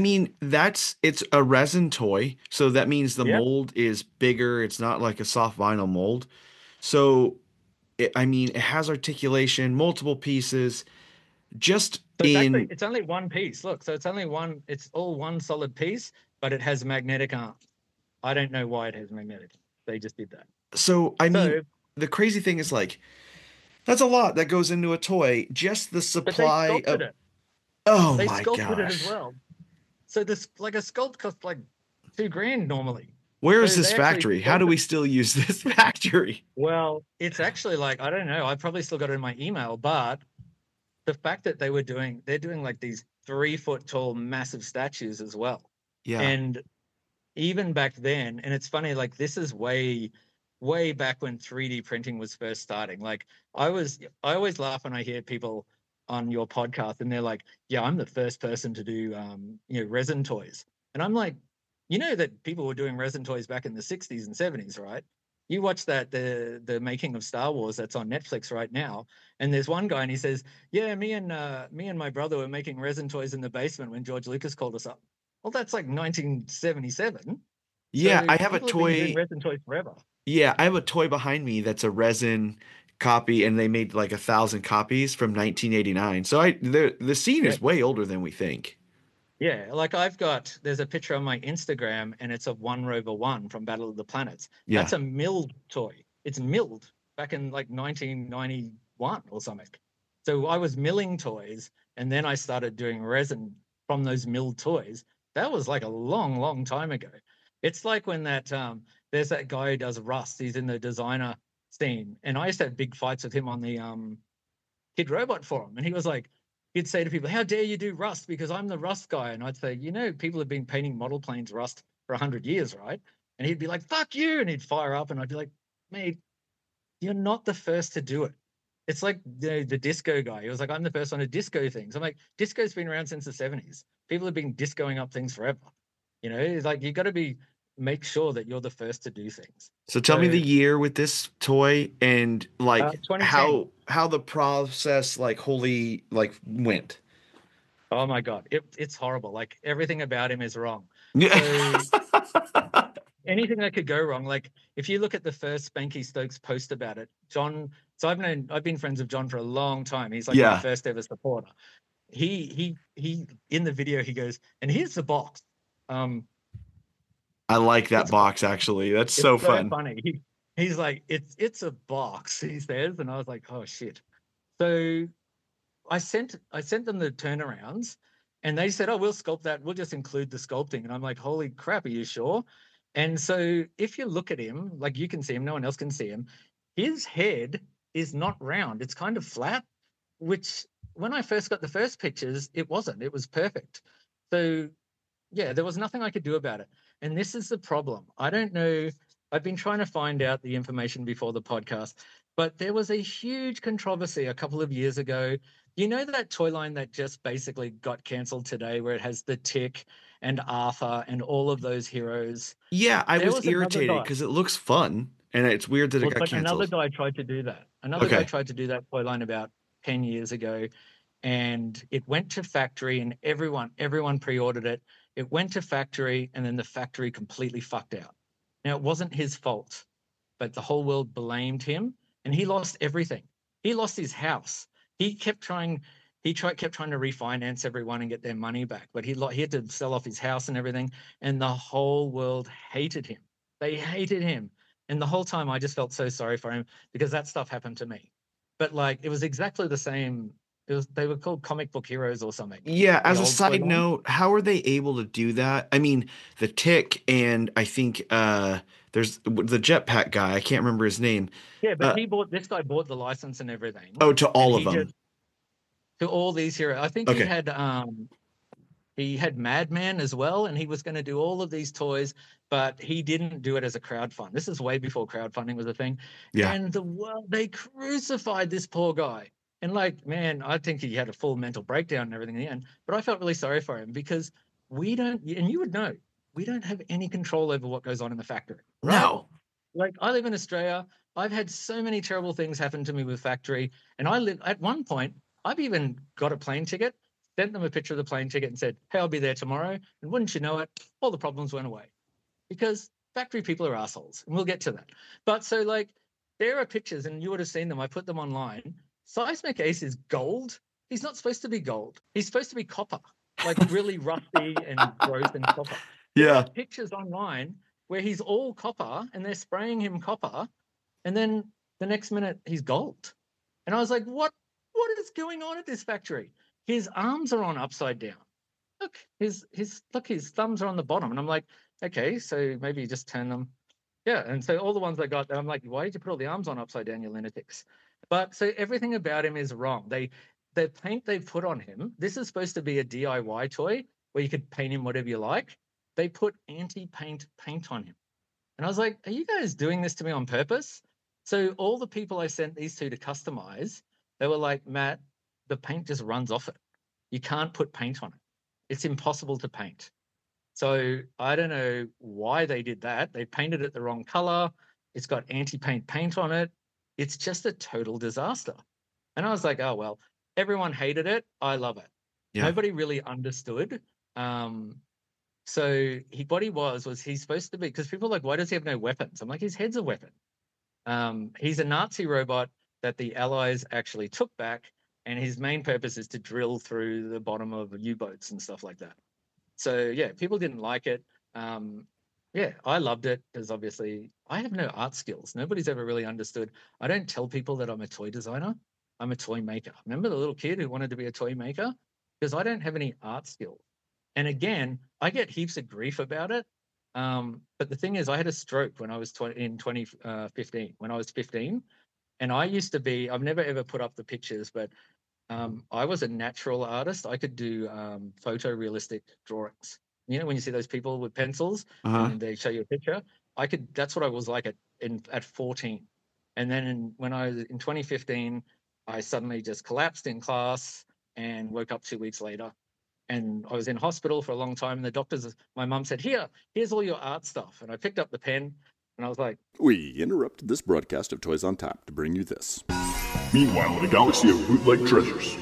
Speaker 1: it's a resin toy. So that means the
Speaker 2: Yep.
Speaker 1: mold is bigger. It's not like a soft vinyl mold. So it has articulation, multiple pieces. Just
Speaker 2: So
Speaker 1: in
Speaker 2: it's only one piece. Look, so it's all one solid piece, but it has magnetic arms. I don't know why it has magnetic. They just did that.
Speaker 1: so the crazy thing is like that's a lot that goes into a toy. Just the
Speaker 2: But they
Speaker 1: supply
Speaker 2: sculpted
Speaker 1: of
Speaker 2: it.
Speaker 1: oh
Speaker 2: They
Speaker 1: my
Speaker 2: sculpted it as
Speaker 1: gosh.
Speaker 2: well. So this like a sculpt costs like $2,000 normally.
Speaker 1: Where is
Speaker 2: So
Speaker 1: this
Speaker 2: they actually
Speaker 1: factory? How do we still use this factory?
Speaker 2: Well, it's actually like, I don't know. I probably still got it in my email, but the fact that they're doing like these 3-foot tall massive statues as well.
Speaker 1: Yeah.
Speaker 2: And even back then, and it's funny, like this is way back when 3D printing was first starting. Like I always laugh when I hear people on your podcast and they're like, "Yeah, I'm the first person to do resin toys." And I'm like, that people were doing resin toys back in the 60s and 70s, right? You watch that the making of Star Wars that's on Netflix right now, and there's one guy and he says, "Yeah, me and my brother were making resin toys in the basement when George Lucas called us up." Well, that's like 1977.
Speaker 1: Yeah,
Speaker 2: So
Speaker 1: I have a
Speaker 2: people been doing
Speaker 1: toy.
Speaker 2: resin toys forever.
Speaker 1: Yeah, I have a toy behind me that's a resin copy, and they made like 1,000 copies from 1989. So the scene is
Speaker 2: Yeah.
Speaker 1: way older than we think.
Speaker 2: Yeah, like there's a picture on my Instagram and it's of One Rover One from Battle of the Planets.
Speaker 1: Yeah.
Speaker 2: That's a milled toy. It's milled back in like 1991 or something. So I was milling toys and then I started doing resin from those milled toys. That was like a long, long time ago. It's like when there's that guy who does Rust. He's in the designer scene. And I used to have big fights with him on the Kid Robot forum. And he was like, he'd say to people, "How dare you do Rust? Because I'm the Rust guy." And I'd say, people have been painting model planes Rust for 100 years, right? And he'd be like, "Fuck you." And he'd fire up and I'd be like, "Mate, you're not the first to do it." It's like the disco guy. He was like, "I'm the first one to disco things." I'm like, disco's been around since the 70s. People have been discoing up things forever. It's like, you got to make sure that you're the first to do things.
Speaker 1: So tell me the year with this toy and like
Speaker 2: 2010.
Speaker 1: how the process went.
Speaker 2: Oh my God. It's horrible. Like everything about him is wrong.
Speaker 1: Yeah.
Speaker 2: Anything that could go wrong. Like if you look at the first Spanky Stokes post about it, John. So I've been friends with John for a long time. He's like my first ever supporter. He in the video he goes, "And here's the box.
Speaker 1: I like that box, actually. That's so fun.
Speaker 2: Funny. He's like, it's a box, he says. And I was like, oh, shit. So I sent them the turnarounds, and they said, oh, we'll sculpt that. We'll just include the sculpting. And I'm like, holy crap, are you sure? And so if you look at him, like you can see him, no one else can see him, his head is not round. It's kind of flat, which when I first got the first pictures, it wasn't. It was perfect. So, yeah, there was nothing I could do about it. And this is the problem. I don't know. I've been trying to find out the information before the podcast, but there was a huge controversy a couple of years ago. You know that toy line that just basically got cancelled today, where it has the Tick and Arthur and all of those heroes?
Speaker 1: Yeah, I was irritated because it looks fun, and it's weird that it got canceled.
Speaker 2: Another guy tried to do that. Guy tried to do that toy line about 10 years ago, and it went to factory, and everyone pre-ordered it. It went to factory, and then the factory completely fucked out. Now, it wasn't his fault, but the whole world blamed him, and he lost everything. He lost his house. He kept trying to refinance everyone and get their money back, but he had to sell off his house and everything, and the whole world hated him. They hated him. And the whole time I just felt so sorry for him, because that stuff happened to me. But like, it was exactly the same. They were called comic book heroes or something.
Speaker 1: Yeah, as a side note, how are they able to do that? I mean, the Tick, and I think there's the jetpack guy. I can't remember his name.
Speaker 2: Yeah, but this guy bought the license and everything.
Speaker 1: Oh, to all of them.
Speaker 2: To all these heroes. I think he had Madman as well, and he was going to do all of these toys, but he didn't do it as a crowdfund. This is way before crowdfunding was a thing. Yeah. And the world, they crucified this poor guy. And like, man, I think he had a full mental breakdown and everything in the end. But I felt really sorry for him, because we don't, and you would know, we don't have any control over what goes on in the factory. Right?
Speaker 1: No.
Speaker 2: Like, I live in Australia. I've had so many terrible things happen to me with factory. And at one point, I've even got a plane ticket, sent them a picture of the plane ticket and said, hey, I'll be there tomorrow. And wouldn't you know it, all the problems went away. Because factory people are assholes. And we'll get to that. But so like, there are pictures, and you would have seen them. I put them online. Seismic Ace is gold. He's not supposed to be gold. He's supposed to be copper, like really rusty and gross and copper.
Speaker 1: Yeah.
Speaker 2: There are pictures online where he's all copper, and they're spraying him copper, and then the next minute he's gold. And I was like, what is going on at this factory? His arms are on upside down. Look, his thumbs are on the bottom. And I'm like, okay, so maybe you just turn them. Yeah. And so all the ones I got, I'm like, why did you put all the arms on upside down, you lunatics? But so everything about him is wrong. The paint they put on him, this is supposed to be a DIY toy where you could paint him whatever you like. They put anti-paint paint on him. And I was like, are you guys doing this to me on purpose? So all the people I sent these to customize, they were like, Matt, the paint just runs off it. You can't put paint on it. It's impossible to paint. So I don't know why they did that. They painted it the wrong color. It's got anti-paint paint on it. It's just a total disaster. And I was like, oh, well, everyone hated it. I love it. Yeah. Nobody really understood. So what he was he's supposed to be, because people are like, why does he have no weapons? I'm like, his head's a weapon. He's a Nazi robot that the Allies actually took back, and his main purpose is to drill through the bottom of U-boats and stuff like that. So, yeah, people didn't like it. Yeah, I loved it, because obviously I have no art skills. Nobody's ever really understood. I don't tell people that I'm a toy designer. I'm a toy maker. Remember the little kid who wanted to be a toy maker? Because I don't have any art skills. And again, I get heaps of grief about it. But the thing is, I had a stroke when I was in 2015, when I was 15. And I used to be, I've never ever put up the pictures, but I was a natural artist. I could do photorealistic drawings. You know, when you see those people with pencils and they show you a picture, that's what I was like at 14. And then when I was in 2015, I suddenly just collapsed in class and woke up 2 weeks later. And I was in hospital for a long time. And my mum said, here's all your art stuff. And I picked up the pen and I was like,
Speaker 7: we interrupted this broadcast of Toys on Tap to bring you this.
Speaker 6: Meanwhile, in a galaxy of bootleg treasures.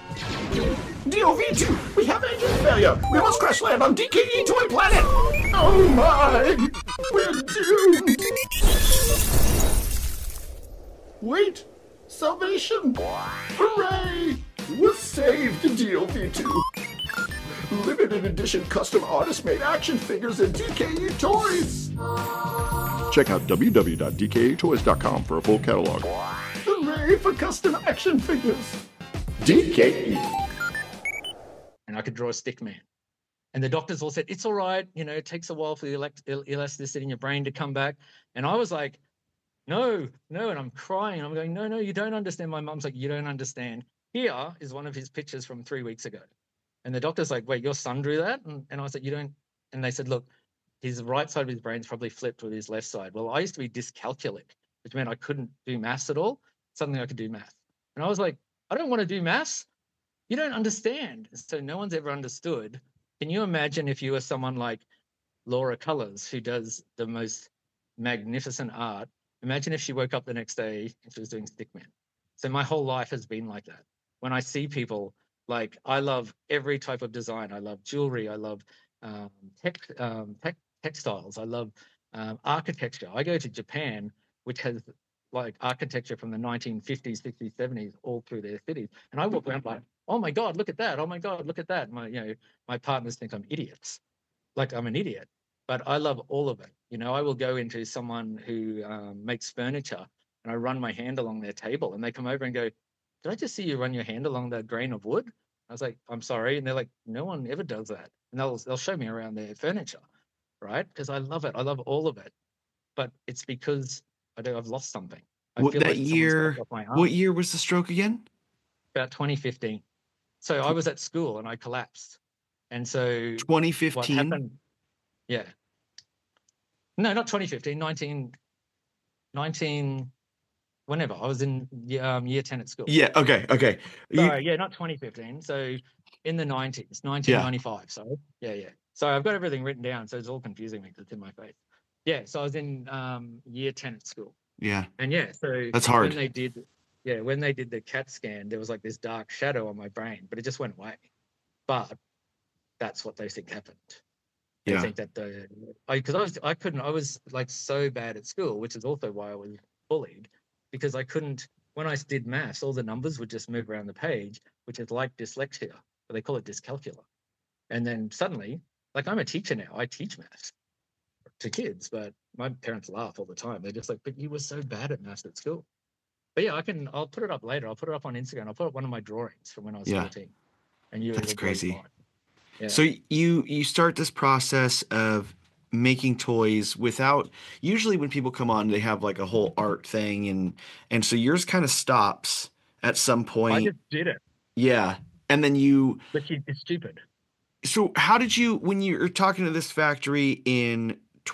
Speaker 8: DOV2, we have engine failure. We must crash land on DKE Toy Planet. Oh my, we're doomed. Wait, salvation. Hooray, we're saved, DOV2. limited edition custom artist-made action figures and DKE toys.
Speaker 6: Check out www.dketoys.com for a full catalog.
Speaker 8: Hooray for custom action figures. DKE.
Speaker 2: And I could draw a stick man. And the doctors all said, it's all right. You know, it takes a while for the elasticity in your brain to come back. And I was like, no. And I'm crying. I'm going, no, you don't understand. My mom's like, you don't understand. Here is one of his pictures from 3 weeks ago. And the doctor's like, wait, your son drew that? And I was like, you don't. And they said, look, his right side of his brain's probably flipped with his left side. Well, I used to be dyscalculic, which meant I couldn't do maths at all. Suddenly I could do math. And I was like, I don't want to do maths. You don't understand. So no one's ever understood. Can you imagine if you were someone like Laura Cullors, who does the most magnificent art? Imagine if she woke up the next day and she was doing stickman. So my whole life has been like that. When I see people, like, I love every type of design. I love jewelry. I love textiles. I love architecture. I go to Japan, which has like architecture from the 1950s, 60s, 70s, all through their cities. And I walk around like, oh my God, look at that. Oh my God, look at that. My partners think I'm idiots. Like I'm an idiot, but I love all of it. You know, I will go into someone who makes furniture and I run my hand along their table and they come over and go, did I just see you run your hand along that grain of wood? I was like, I'm sorry. And they're like, no one ever does that. And they'll show me around their furniture, right? Because I love it. I love all of it. But it's because I've lost something.
Speaker 1: What year was the stroke again?
Speaker 2: About 2015. So I was at school and I collapsed. And so
Speaker 1: 2015.
Speaker 2: What happened? Yeah. No, not 2015, 19 whenever. I was in year 10 at school.
Speaker 1: Yeah, okay.
Speaker 2: Sorry, yeah, not 2015. So in the 90s, 1995. Yeah. So yeah. So I've got everything written down, so it's all confusing me because it's in my face. Yeah, so I was in year 10 at school.
Speaker 1: Yeah.
Speaker 2: And yeah, so
Speaker 1: that's hard.
Speaker 2: When they did the CAT scan, there was like this dark shadow on my brain, but it just went away. But that's what they think happened. They think that I was like so bad at school, which is also why I was bullied, because I couldn't, when I did maths, all the numbers would just move around the page, which is like dyslexia, but they call it dyscalculia. And then suddenly, like I'm a teacher now, I teach maths to kids, but my parents laugh all the time. They're just like, but you were so bad at maths at school. But yeah, I'll put it up later. I'll put it up on Instagram. I'll put up one of my drawings from when I was 14. And that's
Speaker 1: crazy.
Speaker 2: Yeah.
Speaker 1: So you start this process of making toys without, usually when people come on, they have like a whole art thing, and so yours kind of stops at some point.
Speaker 2: I just did it.
Speaker 1: Yeah. And then
Speaker 2: But it's stupid.
Speaker 1: So how did you, when you're talking to this factory in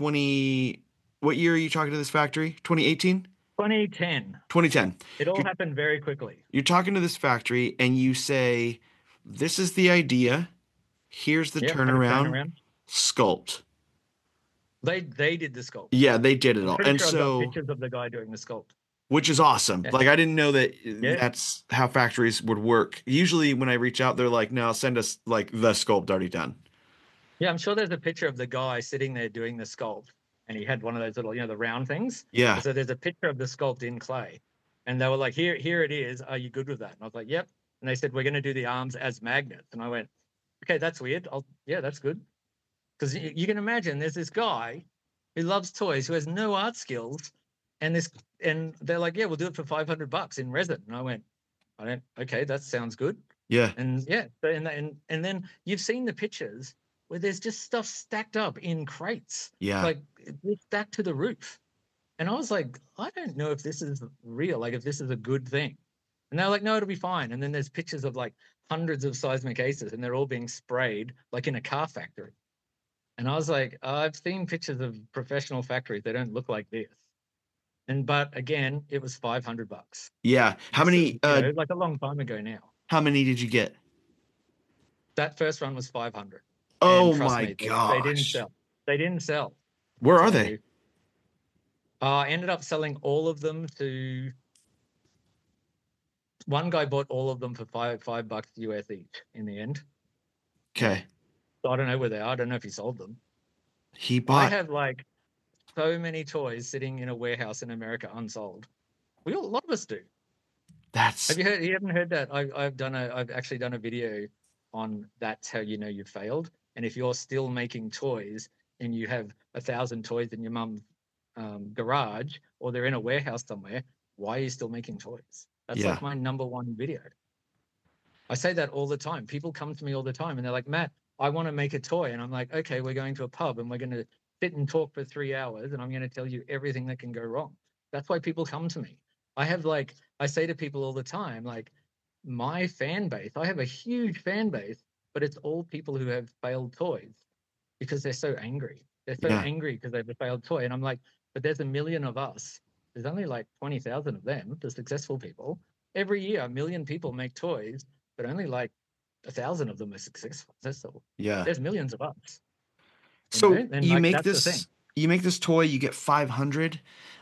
Speaker 1: what year are you talking to this factory? 2018?
Speaker 2: 2010. It all happened very quickly.
Speaker 1: You're talking to this factory and you say, this is the idea. Here's the turnaround. Sculpt.
Speaker 2: They did the sculpt.
Speaker 1: Yeah, they did it all. And
Speaker 2: sure
Speaker 1: so
Speaker 2: I've got pictures of the guy doing the sculpt.
Speaker 1: Which is awesome. Yeah. Like I didn't know that that's how factories would work. Usually when I reach out, they're like, no, send us like the sculpt already done.
Speaker 2: Yeah, I'm sure there's a picture of the guy sitting there doing the sculpt. And he had one of those little, the round things.
Speaker 1: Yeah.
Speaker 2: So there's a picture of the sculpt in clay. And they were like, here it is. Are you good with that? And I was like, yep. And they said, we're going to do the arms as magnets. And I went, okay, that's weird. That's good. Because you can imagine there's this guy who loves toys, who has no art skills. And they're like, yeah, we'll do it for $500 in resin. And I went, okay, that sounds good.
Speaker 1: Yeah.
Speaker 2: And yeah. And then you've seen the pictures where there's just stuff stacked up in crates.
Speaker 1: Yeah.
Speaker 2: Like it's stacked to the roof. And I was like, I don't know if this is real, like if this is a good thing. And they're like, no, it'll be fine. And then there's pictures of like hundreds of seismic aces and they're all being sprayed like in a car factory. And I was like, I've seen pictures of professional factories. They don't look like this. But again, it was $500.
Speaker 1: Yeah. How many?
Speaker 2: Like a long time ago now.
Speaker 1: How many did you get?
Speaker 2: That first run was 500.
Speaker 1: Oh my gosh.
Speaker 2: They didn't sell.
Speaker 1: Where are they?
Speaker 2: I ended up selling all of them to one guy. Bought all of them for $5 US each in the end.
Speaker 1: Okay.
Speaker 2: So I don't know where they are. I don't know if he sold them.
Speaker 1: I
Speaker 2: have like so many toys sitting in a warehouse in America unsold. A lot of us do.
Speaker 1: Have
Speaker 2: you heard? You haven't heard that? I've actually done a video on that's how you know you failed. And if you're still making toys and you have 1,000 toys in your mum's garage, or they're in a warehouse somewhere, why are you still making toys? That's like my number one video. I say that all the time. People come to me all the time and they're like, Matt, I want to make a toy. And I'm like, okay, we're going to a pub and we're going to sit and talk for 3 hours and I'm going to tell you everything that can go wrong. That's why people come to me. I say to people all the time, like, my fan base, I have a huge fan base, but it's all people who have failed toys because they're so angry. They're so angry because they have a failed toy. And I'm like, but there's 1 million of us. There's only like 20,000 of them, the successful people. Every year, 1 million people make toys, but only like 1,000 of them are successful.
Speaker 1: Yeah.
Speaker 2: There's millions of us.
Speaker 1: So you
Speaker 2: like,
Speaker 1: make this toy, you get 500.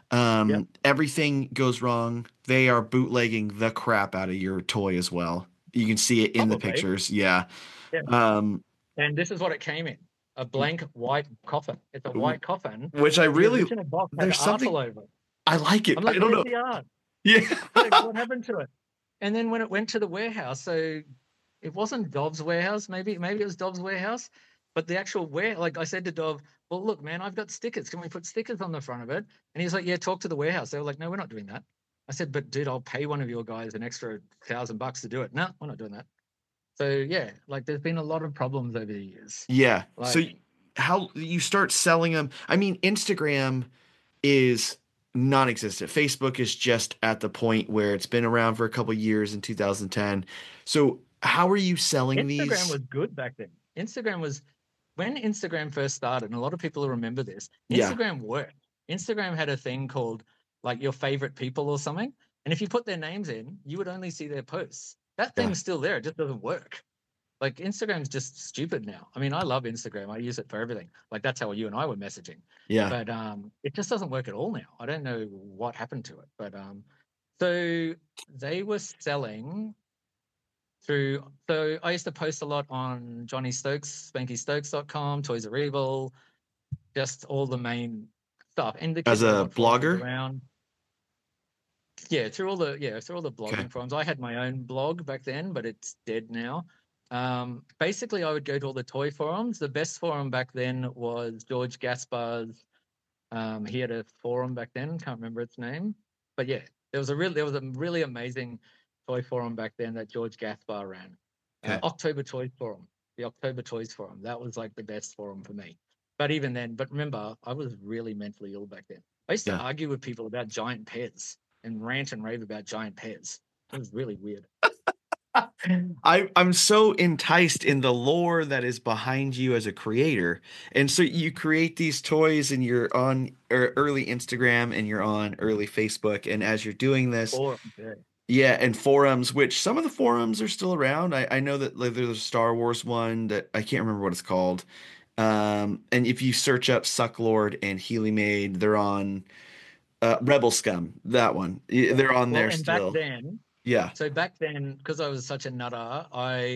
Speaker 1: Everything goes wrong. They are bootlegging the crap out of your toy as well. You can see it in the pictures. Yeah.
Speaker 2: And this is what it came in. A blank white coffin. It's a white coffin.
Speaker 1: Which I really,
Speaker 2: there's something over it.
Speaker 1: I like it.
Speaker 2: I'm like,
Speaker 1: I don't know.
Speaker 2: The art?
Speaker 1: Yeah.
Speaker 2: Like, what happened to it? And then when it went to the warehouse, so it wasn't Dov's warehouse. Maybe it was Dov's warehouse, but the actual like I said to Dov, well, look, man, I've got stickers. Can we put stickers on the front of it? And he's like, yeah, talk to the warehouse. They were like, no, we're not doing that. I said, but dude, I'll pay one of your guys an extra $1,000 to do it. No, we're not doing that. So yeah, like there's been a lot of problems over the years.
Speaker 1: Yeah.
Speaker 2: Like,
Speaker 1: so how you start selling them? I mean, Instagram is non-existent. Facebook is just at the point where it's been around for a couple of years in 2010. So how are you selling these?
Speaker 2: Instagram was good back then. Instagram was when Instagram first started, and a lot of people will remember this. Instagram worked. Instagram had a thing called like your favorite people or something. And if you put their names in, you would only see their posts. That thing's still there. It just doesn't work. Like Instagram's just stupid now. I mean, I love Instagram. I use it for everything. Like that's how you and I were messaging.
Speaker 1: Yeah.
Speaker 2: But it just doesn't work at all now. I don't know what happened to it. But so they were selling through. So I used to post a lot on Johnny Stokes, SpankyStokes.com, Toys Are Evil, just all the main stuff. And the
Speaker 1: as a blogger
Speaker 2: around. Yeah, through all the blogging forums. I had my own blog back then, but it's dead now. Basically, I would go to all the toy forums. The best forum back then was George Gaspar's. He had a forum back then. Can't remember its name, but yeah, there was a really amazing toy forum back then that George Gaspar ran. October Toys Forum, the October Toys Forum. That was like the best forum for me. But even then, remember, I was really mentally ill back then. I used to argue with people about giant pairs and rant and rave about giant pairs. It was really weird.
Speaker 1: I'm so enticed in the lore that is behind you as a creator. And so you create these toys and you're on early Instagram and you're on early Facebook. And as you're doing this, and forums, which some of the forums are still around. I know that like, there's a Star Wars one that I can't remember what it's called. And if you search up Sucklord and Healy Made, they're on Rebel Scum, that one. They're on there still.
Speaker 2: Back then, so back then, because I was such a nutter,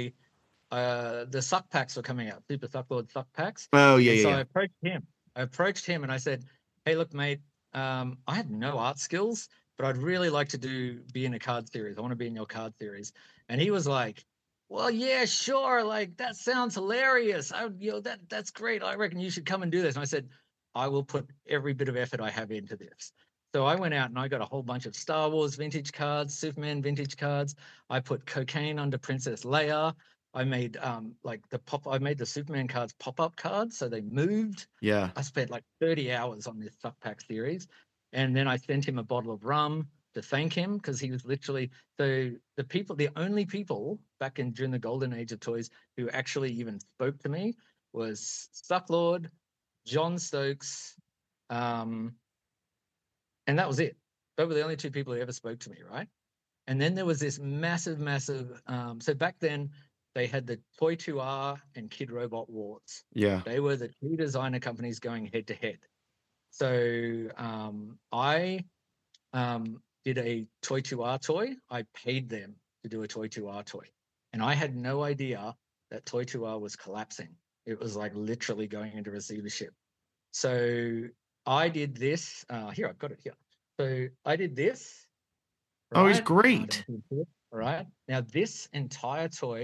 Speaker 2: the suck packs were coming out, Super Sucklord suck packs.
Speaker 1: Oh,
Speaker 2: I approached him and I said, hey, look, mate, I have no art skills, but I'd really like to be in a card series. I want to be in your card series. And he was like, well, yeah, sure. Like, that sounds hilarious. That's great. I reckon you should come and do this. And I said, I will put every bit of effort I have into this. So I went out and I got a whole bunch of Star Wars vintage cards, Superman vintage cards. I put cocaine under Princess Leia. I made I made the Superman cards pop-up cards, so they moved.
Speaker 1: Yeah.
Speaker 2: I spent like 30 hours on this Suck Pack series. And then I sent him a bottle of rum to thank him because he was literally the only people back during the golden age of toys who actually even spoke to me was Sucklord, John Stokes, and that was it. Those were the only two people who ever spoke to me, right? And then there was this massive, so back then they had the Toy 2R and Kid Robot Wars.
Speaker 1: Yeah.
Speaker 2: They were the two designer companies going head to head. So I did a Toy 2R toy. I paid them to do a Toy 2R toy. And I had no idea that Toy 2R was collapsing. It was like literally going into receivership. So I did this. Here, I've got it here. So I did this.
Speaker 1: Right? Oh, he's great.
Speaker 2: All right. Now, this entire toy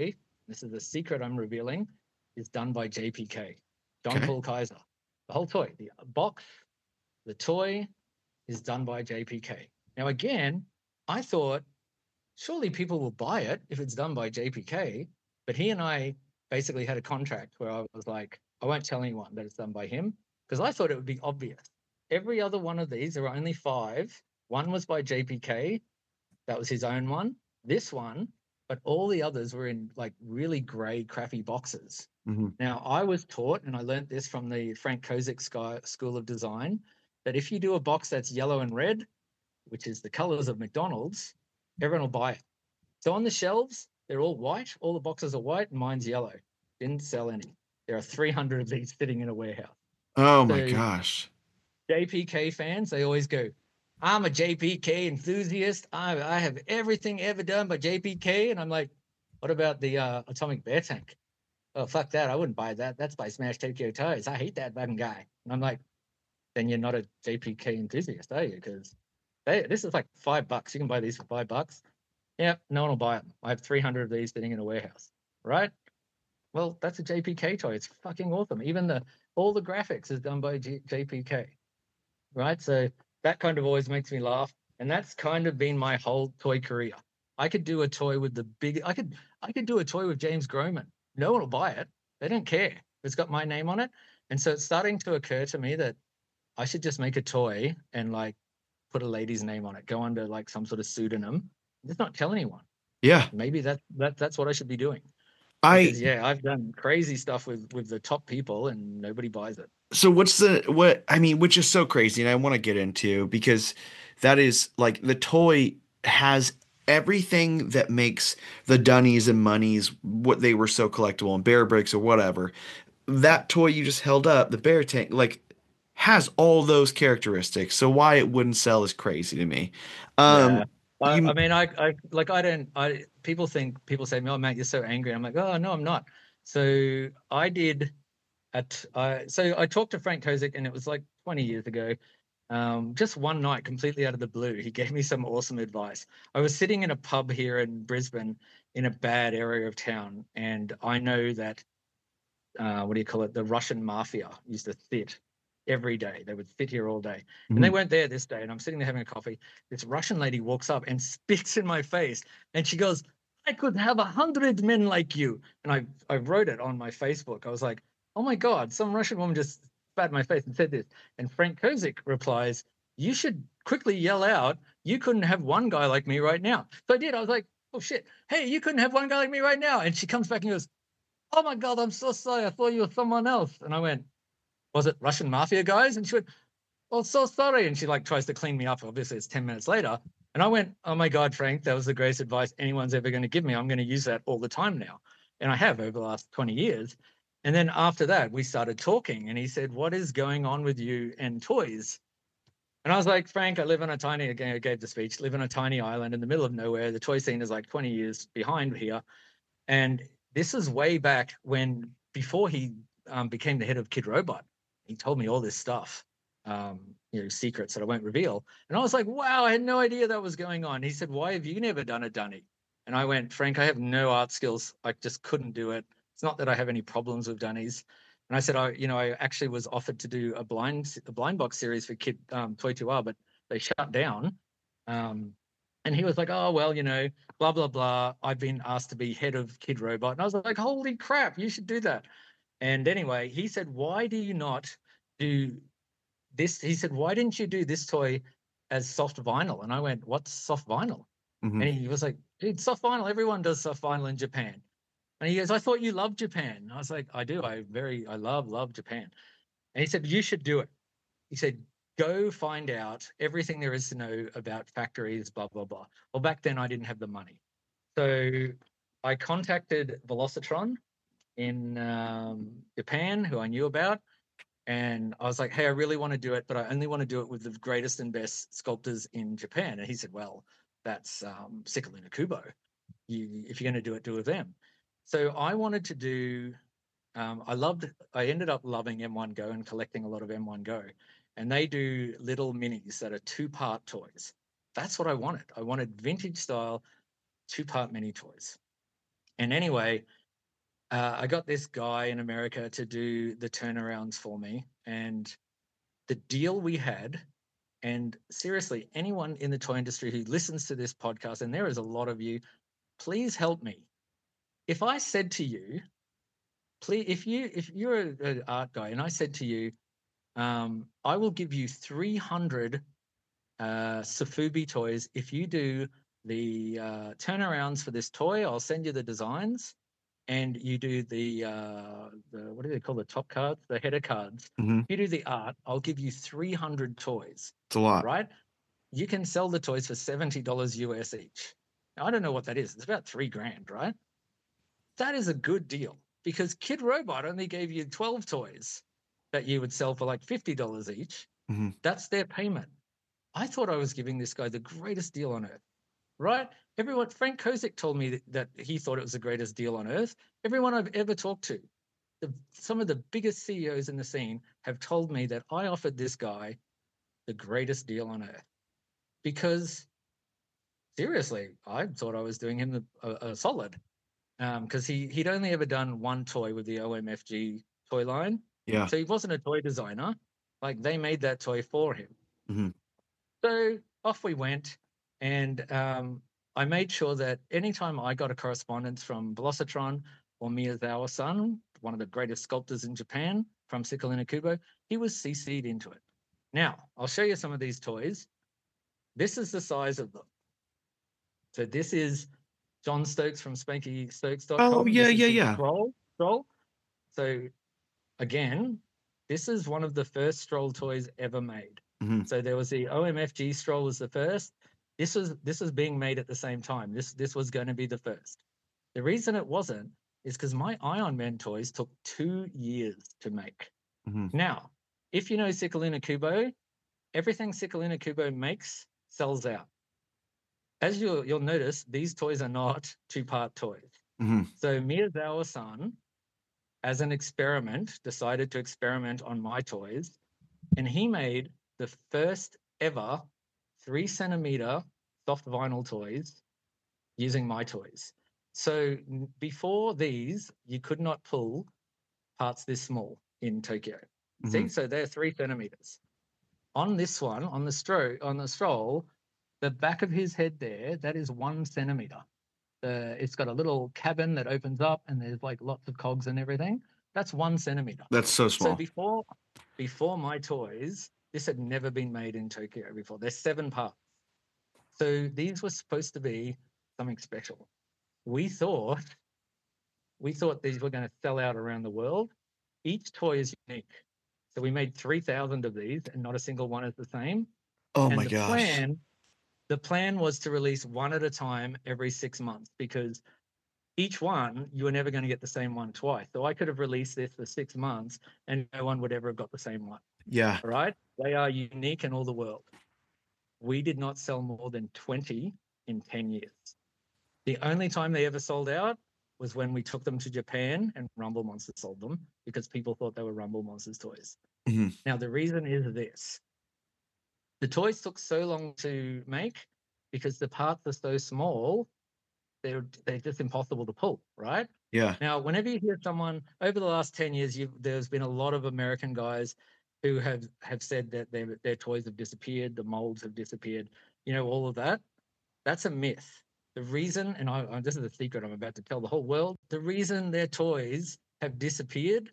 Speaker 2: this is the secret I'm revealing, is done by JPK, John
Speaker 1: Okay.
Speaker 2: Paul Kaiser. The whole toy, the box, the toy is done by JPK. Now, again, I thought surely people will buy it if it's done by JPK, but he and I basically had a contract where I was like, I won't tell anyone that it's done by him because I thought it would be obvious. Every other one of these, there were only 5. One was by JPK. That was his own one. This one, but all the others were in like really grey, crappy boxes.
Speaker 1: Mm-hmm.
Speaker 2: Now, I was taught, and I learned this from the Frank Kozik School of Design, that if you do a box that's yellow and red, which is the colors of McDonald's, everyone will buy it. So on the shelves, they're all white. All the boxes are white, and mine's yellow. Didn't sell any. There are 300 of these sitting in a warehouse.
Speaker 1: Oh my
Speaker 2: So
Speaker 1: gosh.
Speaker 2: JPK fans, they always go, I'm a JPK enthusiast. I have everything ever done by JPK. And I'm like, what about the Atomic Bear Tank? Oh, fuck that. I wouldn't buy that. That's by Smash Tokyo Toys. I hate that fucking guy. And I'm like, then you're not a JPK enthusiast, are you? Because this is like $5. You can buy these for $5. Yeah, no one will buy them. I have 300 of these sitting in a warehouse, right? Well, that's a JPK toy. It's fucking awesome. Even all the graphics is done by JPK, right? So that kind of always makes me laugh. And that's kind of been my whole toy career. I could do a toy with I could do a toy with James Groman. No one will buy it. They don't care. It's got my name on it. And so it's starting to occur to me that I should just make a toy and like put a lady's name on it, go under like some sort of pseudonym, just not tell anyone.
Speaker 1: Yeah.
Speaker 2: Maybe that's what I should be doing. Because, I've done crazy stuff with the top people and nobody buys it.
Speaker 1: So which is so crazy, and I want to get into, because that is like the toy has everything that makes the Dunnies and Monies what they were so collectible, and Bear Bricks or whatever. That toy you just held up, the Bear Tank, like has all those characteristics. So why it wouldn't sell is crazy to me.
Speaker 2: People say, oh, Matt, you're so angry. I'm like, oh, no, I'm not. So I talked to Frank Kozik, and it was like 20 years ago. Just one night, completely out of the blue, he gave me some awesome advice. I was sitting in a pub here in Brisbane in a bad area of town, and I know that, the Russian mafia used to sit every day. They would sit here all day.
Speaker 1: Mm-hmm.
Speaker 2: And they weren't there this day. And I'm sitting there having a coffee. This Russian lady walks up and spits in my face. And she goes, I could have 100 men like you. And I wrote it on my Facebook. I was like, oh my God, some Russian woman just spat in my face and said this. And Frank Kozik replies, you should quickly yell out, you couldn't have one guy like me right now. So I did. I was like, oh shit. Hey, you couldn't have one guy like me right now. And she comes back and goes, oh my God, I'm so sorry. I thought you were someone else. And I went, was it Russian mafia guys? And she went, oh, so sorry. And she like tries to clean me up. Obviously, it's 10 minutes later. And I went, oh my God, Frank, that was the greatest advice anyone's ever going to give me. I'm going to use that all the time now. And I have over the last 20 years. And then after that, we started talking. And he said, what is going on with you and toys? And I was like, Frank, I live on I gave the speech, live on a tiny island in the middle of nowhere. The toy scene is like 20 years behind here. And this is way back before he became the head of Kid Robot. He told me all this stuff, secrets that I won't reveal. And I was like, wow, I had no idea that was going on. He said, why have you never done a dunny? And I went, Frank, I have no art skills. I just couldn't do it. It's not that I have any problems with dunnies. And I said, I actually was offered to do a blind box series for Kid Toy 2R, but they shut down. And he was like, oh, well, blah, blah, blah. I've been asked to be head of Kid Robot. And I was like, holy crap, you should do that. And anyway, he said, why do you not do this? He said, why didn't you do this toy as soft vinyl? And I went, what's soft vinyl?
Speaker 1: Mm-hmm.
Speaker 2: And he was like, dude, soft vinyl, everyone does soft vinyl in Japan. And he goes, I thought you loved Japan. And I was like, I do. I love Japan. And he said, you should do it. He said, go find out everything there is to know about factories, blah, blah, blah. Well, back then I didn't have the money. So I contacted Velocitron in Japan, who I knew about. And I was like, hey, I really want to do it, but I only want to do it with the greatest and best sculptors in Japan. And he said, well, that's Sickle and Akubo. If you're going to do it with them. So I wanted to do, I ended up loving M1 Go and collecting a lot of M1 Go. And they do little minis that are 2-part toys. That's what I wanted. I wanted vintage style 2-part mini toys. And anyway, I got this guy in America to do the turnarounds for me, and the deal we had, and seriously, anyone in the toy industry who listens to this podcast, and there is a lot of you, please help me. If I said to you, please, if you're an art guy, and I said to you, I will give you 300 Sofubi toys if you do the turnarounds for this toy. I'll send you the designs, and you do the what do they call the top cards, the header cards.
Speaker 1: Mhm.
Speaker 2: You do the art. I'll give you 300 toys.
Speaker 1: It's a lot.
Speaker 2: Right? You can sell the toys for $70 US each. Now, I don't know what that is. It's about $3,000, right? That is a good deal because Kid Robot only gave you 12 toys that you would sell for like $50 each.
Speaker 1: Mhm.
Speaker 2: That's their payment. I thought I was giving this guy the greatest deal on earth, right? Everyone, Frank Kozik told me that he thought it was the greatest deal on earth. Everyone I've ever talked to, some of the biggest CEOs in the scene have told me that I offered this guy the greatest deal on earth because seriously, I thought I was doing him a solid because he'd only ever done one toy with the OMFG toy line.
Speaker 1: Yeah.
Speaker 2: So he wasn't a toy designer. Like they made that toy for him.
Speaker 1: Mhm.
Speaker 2: So off we went, and I made sure that anytime I got a correspondence from Velocitron or Miyazawa-san, one of the greatest sculptors in Japan, from Ciccolina Kubo, he was CC'd into it. Now, I'll show you some of these toys. This is the size of them. So this is John Stokes from SpankyStokes.com.
Speaker 1: Oh, yeah,
Speaker 2: This is
Speaker 1: yeah,
Speaker 2: the
Speaker 1: yeah.
Speaker 2: Stroll. So again, this is one of the first Stroll toys ever made.
Speaker 1: Mhm.
Speaker 2: So there was the OMFG Stroll was the first. This was being made at the same time. This was going to be the first. The reason it wasn't is because my Ion Man toys took 2 years to make.
Speaker 1: Mhm.
Speaker 2: Now, if you know Ciccolina Kubo, everything Ciccolina Kubo makes sells out. As you'll notice, these toys are not two-part toys.
Speaker 1: Mhm.
Speaker 2: So Miyazawa-san, as an experiment, decided to experiment on my toys, and he made the first ever 3-centimeter soft vinyl toys using my toys. So before these, you could not pull parts this small in Tokyo. See, so they're 3 centimeters. On this one, on the Stroll, the back of his head there, that is 1 centimeter. It's got a little cabin that opens up, and there's like lots of cogs and everything. That's 1 centimeter.
Speaker 1: That's so small.
Speaker 2: So before my toys, this had never been made in Tokyo before. There's 7 parts. So these were supposed to be something special. We thought these were going to sell out around the world. Each toy is unique. So we made 3,000 of these, and not a single one is the same.
Speaker 1: Oh
Speaker 2: and
Speaker 1: my gosh.
Speaker 2: The plan was to release one at a time every 6 months because each one, you were never going to get the same one twice. So I could have released this for 6 months and no one would ever have got the same one.
Speaker 1: Yeah.
Speaker 2: All right? They are unique in all the world. We did not sell more than 20 in 10 years. The only time they ever sold out was when we took them to Japan and Rumble Monsters sold them because people thought they were Rumble Monsters toys.
Speaker 1: Mhm.
Speaker 2: Now, the reason is this. The toys took so long to make because the parts are so small, they're just impossible to pull, right?
Speaker 1: Yeah.
Speaker 2: Now, whenever you hear someone over the last 10 years, there's been a lot of American guys who have said that their toys have disappeared, the molds have disappeared, all of that. That's a myth. The reason, and this is a secret I'm about to tell the whole world, the reason their toys have disappeared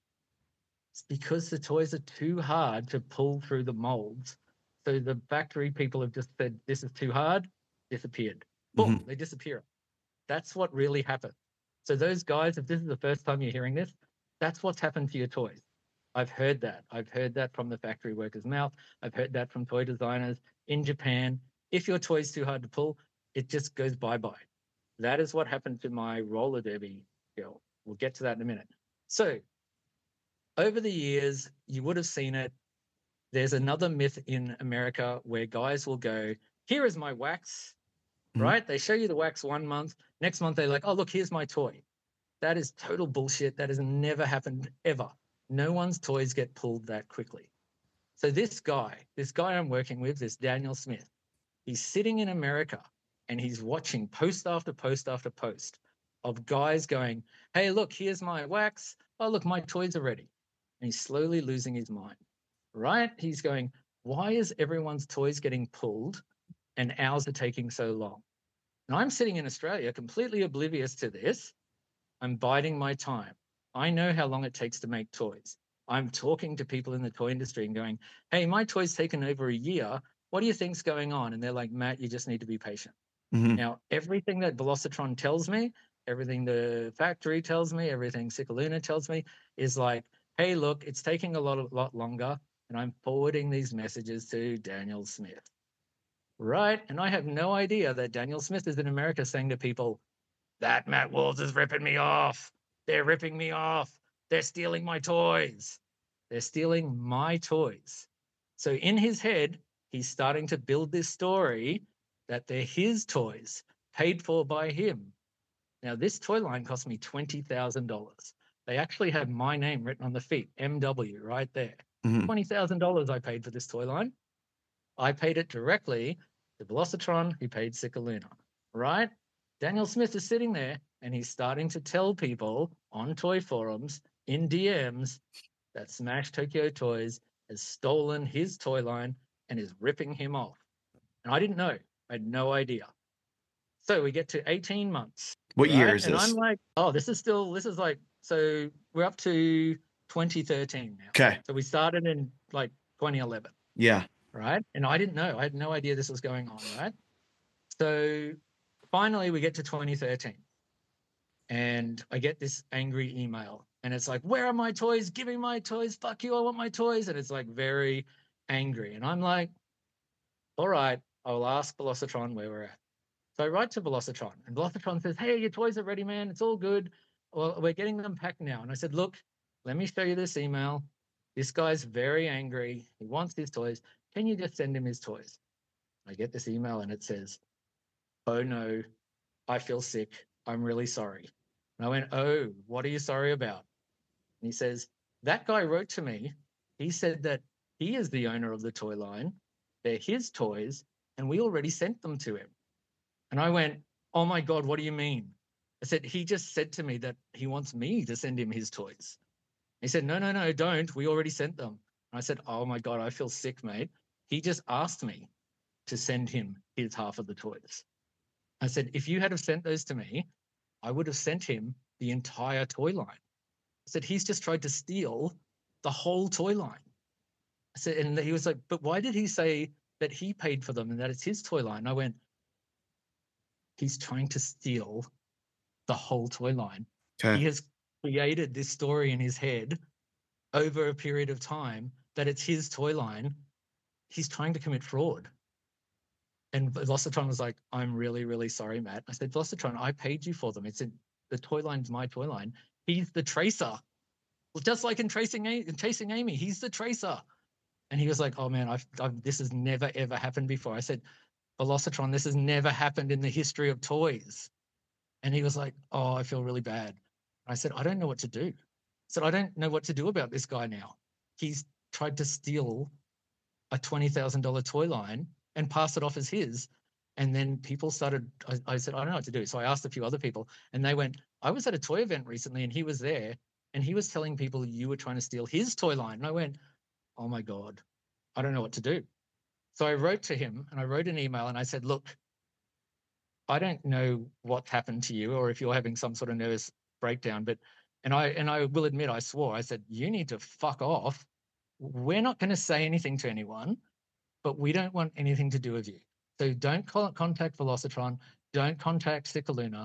Speaker 2: is because the toys are too hard to pull through the molds. So the factory people have just said, this is too hard, disappeared. Boom, they disappear. That's what really happened. So those guys, if this is the first time you're hearing this, that's what's happened to your toys. I've heard that. I've heard that from the factory workers' mouth. I've heard that from toy designers in Japan. If your toy's too hard to pull, it just goes bye-bye. That is what happened to my roller derby girl. We'll get to that in a minute. So over the years, you would have seen it. There's another myth in America where guys will go, here is my wax, right? They show you the wax 1 month. Next month, they're like, oh, look, here's my toy. That is total bullshit. That has never happened ever. No one's toys get pulled that quickly. So this guy I'm working with, this Daniel Smith, he's sitting in America and he's watching post after post after post of guys going, hey, look, here's my wax. Oh, look, my toys are ready. And he's slowly losing his mind, right? He's going, why is everyone's toys getting pulled and ours are taking so long? And I'm sitting in Australia completely oblivious to this. I'm biding my time. I know how long it takes to make toys. I'm talking to people in the toy industry and going, hey, my toy's taken over a year. What do you think's going on? And they're like, Matt, you just need to be patient.
Speaker 1: Mm-hmm.
Speaker 2: Now, everything that Velocitron tells me, everything the factory tells me, everything Cicaluna tells me is like, hey, look, it's taking a lot longer. And I'm forwarding these messages to Daniel Smith. Right? And I have no idea that Daniel Smith is in America saying to people, that Matt Walls is ripping me off. They're ripping me off. They're stealing my toys. They're stealing my toys. So in his head, he's starting to build this story that they're his toys, paid for by him. Now, this toy line cost me $20,000. They actually have my name written on the feet, MW, right there.
Speaker 1: Mm-hmm.
Speaker 2: $20,000 I paid for this toy line. I paid it directly to Velocitron, who paid Cicaluna, right? Daniel Smith is sitting there and he's starting to tell people on toy forums, in DMs, that Smash Tokyo Toys has stolen his toy line and is ripping him off. And I didn't know. I had no idea. So we get to 18 months.
Speaker 1: What year is
Speaker 2: and
Speaker 1: this?
Speaker 2: I'm like, oh, so we're up to 2013 now.
Speaker 1: Okay.
Speaker 2: So we started in like 2011.
Speaker 1: Yeah.
Speaker 2: Right. And I didn't know. I had no idea this was going on. Right. So finally we get to 2013 and I get this angry email and it's like, where are my toys? Give me my toys. Fuck you. I want my toys. And it's like very angry. And I'm like, all right, I will ask Velocitron where we're at. So I write to Velocitron and Velocitron says, hey, your toys are ready, man. It's all good. Well, we're getting them packed now. And I said, look, let me show you this email. This guy's very angry. He wants his toys. Can you just send him his toys? I get this email and it says, oh no, I feel sick. I'm really sorry. And I went, oh, what are you sorry about? And he says, that guy wrote to me. He said that he is the owner of the toy line. They're his toys and we already sent them to him. And I went, oh my God, what do you mean? I said, he just said to me that he wants me to send him his toys. He said, no, don't. We already sent them. And I said, oh my God, I feel sick, mate. He just asked me to send him his half of the toys. I said, if you had have sent those to me, I would have sent him the entire toy line. I said, he's just tried to steal the whole toy line. I said, and he was like, but why did he say that he paid for them and that it's his toy line? And I went, he's trying to steal the whole toy line.
Speaker 1: Okay.
Speaker 2: He has created this story in his head over a period of time that it's his toy line. He's trying to commit fraud. And Velocitron was like, I'm really, really sorry, Matt. I said, Velocitron, I paid you for them. The toy line's my toy line. He's the tracer. Well, just like in Chasing Amy, he's the tracer. And he was like, oh man, this has never, ever happened before. I said, Velocitron, this has never happened in the history of toys. And he was like, oh, I feel really bad. I said, I don't know what to do. I said, I don't know what to do about this guy now. He's tried to steal a $20,000 toy line and pass it off as his. And then people started, I said, I don't know what to do. So I asked a few other people and they went, I was at a toy event recently and he was there and he was telling people you were trying to steal his toy line. And I went, oh my God, I don't know what to do. So I wrote to him and I wrote an email and I said, look, I don't know what's happened to you or if you're having some sort of nervous breakdown, but, and I will admit, I swore, I said, you need to fuck off. We're not going to say anything to anyone, but we don't want anything to do with you. So don't contact Velocitron. Don't contact Cicaluna.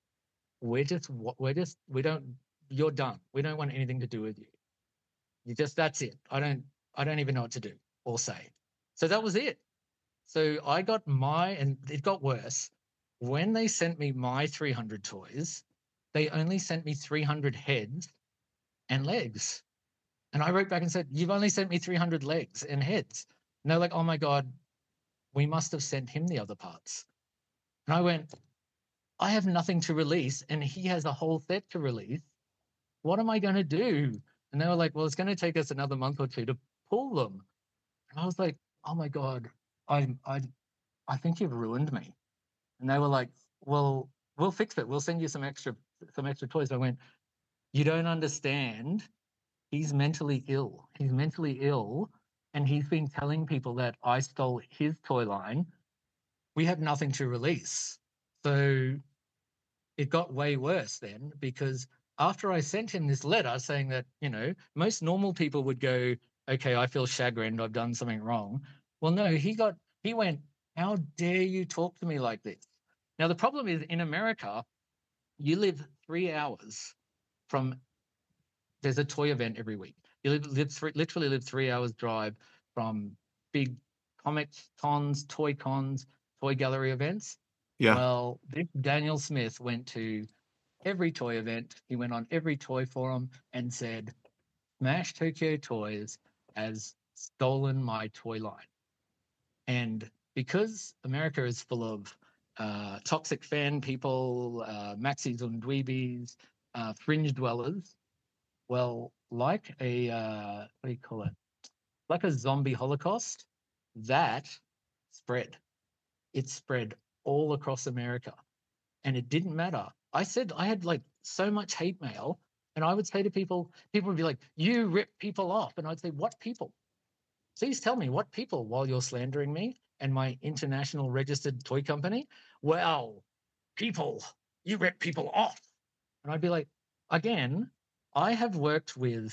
Speaker 2: You're done. We don't want anything to do with you. That's it. I don't even know what to do or say. So that was it. So I got and it got worse. When they sent me my 300 toys, they only sent me 300 heads and legs. And I wrote back and said, you've only sent me 300 legs and heads. And they're like, oh my God, we must have sent him the other parts. And I went, I have nothing to release and he has a whole set to release. What am I going to do? And they were like, well, it's going to take us another month or two to pull them. And I was like, oh my God, I think you've ruined me. And they were like, well, we'll fix it. We'll send you some extra toys. I went, you don't understand. He's mentally ill. He's mentally ill, and he's been telling people that I stole his toy line. We have nothing to release. So it got way worse then, because after I sent him this letter saying that, most normal people would go, okay, I feel chagrined, I've done something wrong. Well, no, he went, how dare you talk to me like this? Now, the problem is in America, you live 3 hours from, there's a toy event every week. You literally live 3 hours drive from big comic cons, toy gallery events.
Speaker 1: Yeah.
Speaker 2: Well, this Daniel Smith went to every toy event. He went on every toy forum and said, Smash Tokyo Toys has stolen my toy line. And because America is full of toxic fan people, maxis and dweebies, fringe dwellers, well, like a, what do you call it? Like a zombie holocaust, that spread. It spread all across America. And it didn't matter. I said I had like so much hate mail, and I would say to people would be like, you rip people off. And I'd say, what people? Please tell me what people, while you're slandering me and my international registered toy company. Well, people, you rip people off. And I'd be like, again, I have worked with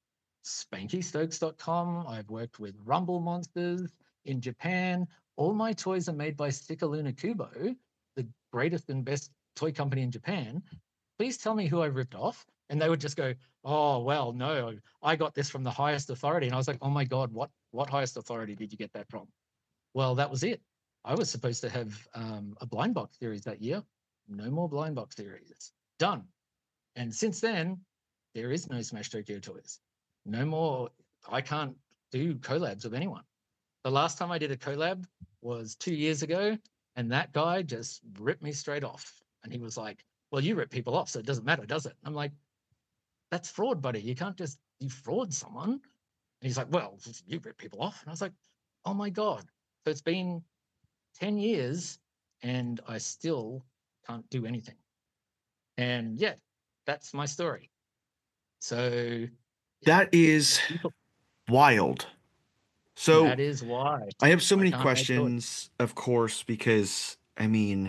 Speaker 2: SpankyStokes.com. I've worked with Rumble Monsters in Japan. All my toys are made by Stikaluna Kubo, the greatest and best toy company in Japan. Please tell me who I ripped off. And they would just go, oh, well, no, I got this from the highest authority. And I was like, oh my God, what highest authority did you get that from? Well, that was it. I was supposed to have a blind box series that year. No more blind box series. Done. And since then, there is no Smash Tokyo Toys. No more. I can't do collabs with anyone. The last time I did a collab was 2 years ago, and that guy just ripped me straight off. And he was like, well, you rip people off, so it doesn't matter, does it? I'm like, that's fraud, buddy. You can't just defraud someone. And he's like, well, you rip people off. And I was like, oh my God. So it's been 10 years and I still can't do anything. And yeah, that's my story. So
Speaker 1: that is wild. So
Speaker 2: that is why
Speaker 1: I have so many questions, of course, because I mean,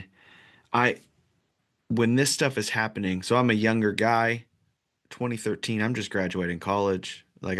Speaker 1: when this stuff is happening, so I'm a younger guy, 2013, I'm just graduating college. Like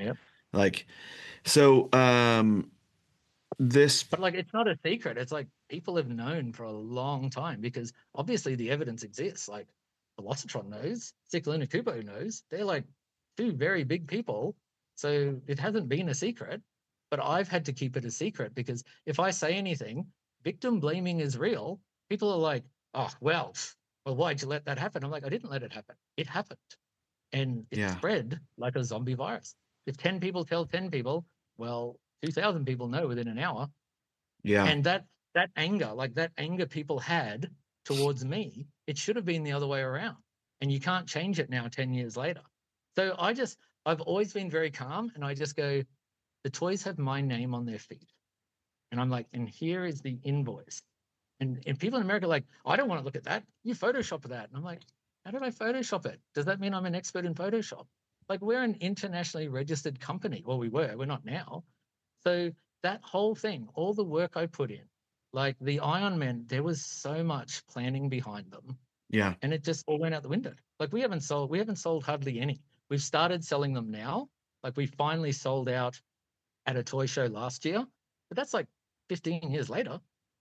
Speaker 1: this,
Speaker 2: but like, it's not a secret. It's like people have known for a long time because obviously the evidence exists. Like Velocitron knows, Stikaluna Kubo knows. They're like two very big people. So it hasn't been a secret, but I've had to keep it a secret because if I say anything, victim blaming is real. People are like, oh, well, why'd you let that happen? I'm like, I didn't let it happen. It happened. And it spread like a zombie virus. If 10 people tell 10 people, well, 2,000 people know within an hour.
Speaker 1: Yeah.
Speaker 2: And that anger people had towards me, it should have been the other way around. And you can't change it now 10 years later. So I've always been very calm, and I just go, the toys have my name on their feet. And I'm like, and here is the invoice. And people in America are like, I don't want to look at that. You Photoshop that. And I'm like, how did I Photoshop it? Does that mean I'm an expert in Photoshop? Like, we're an internationally registered company. Well, we're not now. So that whole thing, all the work I put in, like the Iron Man, there was so much planning behind them.
Speaker 1: Yeah.
Speaker 2: And it just all went out the window. Like we haven't sold hardly any. We've started selling them now. Like we finally sold out at a toy show last year, but that's like 15 years later.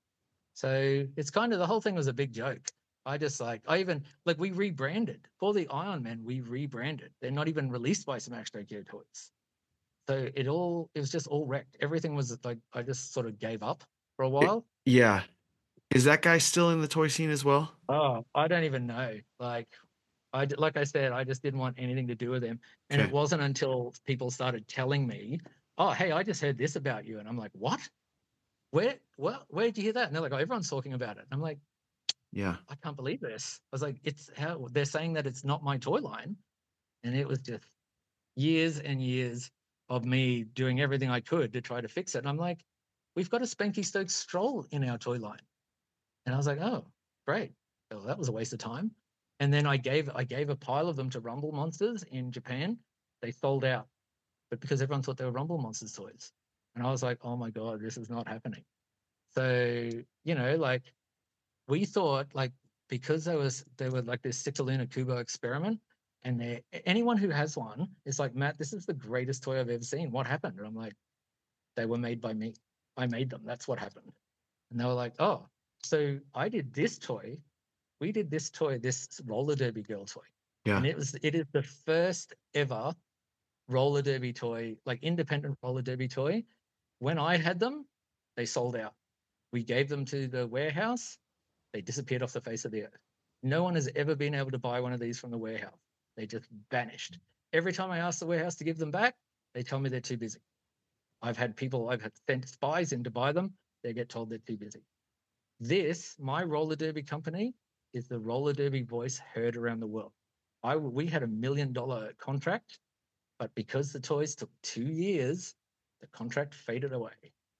Speaker 2: So it's kind of, the whole thing was a big joke. We rebranded for the Iron Man. We rebranded. They're not even released by Smash Tokyo Toys. So it was just all wrecked. Everything was like, I just sort of gave up for a while.
Speaker 1: Yeah. Is that guy still in the toy scene as well?
Speaker 2: Oh, I don't even know. Like I said, I just didn't want anything to do with him. And it wasn't until people started telling me, oh, hey, I just heard this about you. And I'm like, what? Where did you hear that? And they're like, oh, everyone's talking about it. And I'm like,
Speaker 1: yeah,
Speaker 2: I can't believe this. I was like, it's how they're saying that it's not my toy line. And it was just years and years of me doing everything I could to try to fix it. And I'm like, we've got a Spanky Stokes stroll in our toy line. And I was like, oh, great. Oh, that was a waste of time. And then I gave a pile of them to Rumble Monsters in Japan. They sold out, but because everyone thought they were Rumble Monsters toys. And I was like, oh my God, this is not happening. So, like we thought like, because they were like this Cicaluna Kubo experiment, and anyone who has one is like, Matt, this is the greatest toy I've ever seen. What happened? And I'm like, they were made by me. I made them. That's what happened. And they were like, oh, so I did this toy. We did this toy, this roller derby girl toy.
Speaker 1: Yeah.
Speaker 2: And it is the first ever roller derby toy, like independent roller derby toy. When I had them, they sold out. We gave them to the warehouse. They disappeared off the face of the earth. No one has ever been able to buy one of these from the warehouse. They just vanished. Every time I ask the warehouse to give them back, they tell me they're too busy. I've had sent spies in to buy them. They get told they're too busy. My roller derby company is the roller derby voice heard around the world. We had $1 million contract, but because the toys took 2 years, the contract faded away.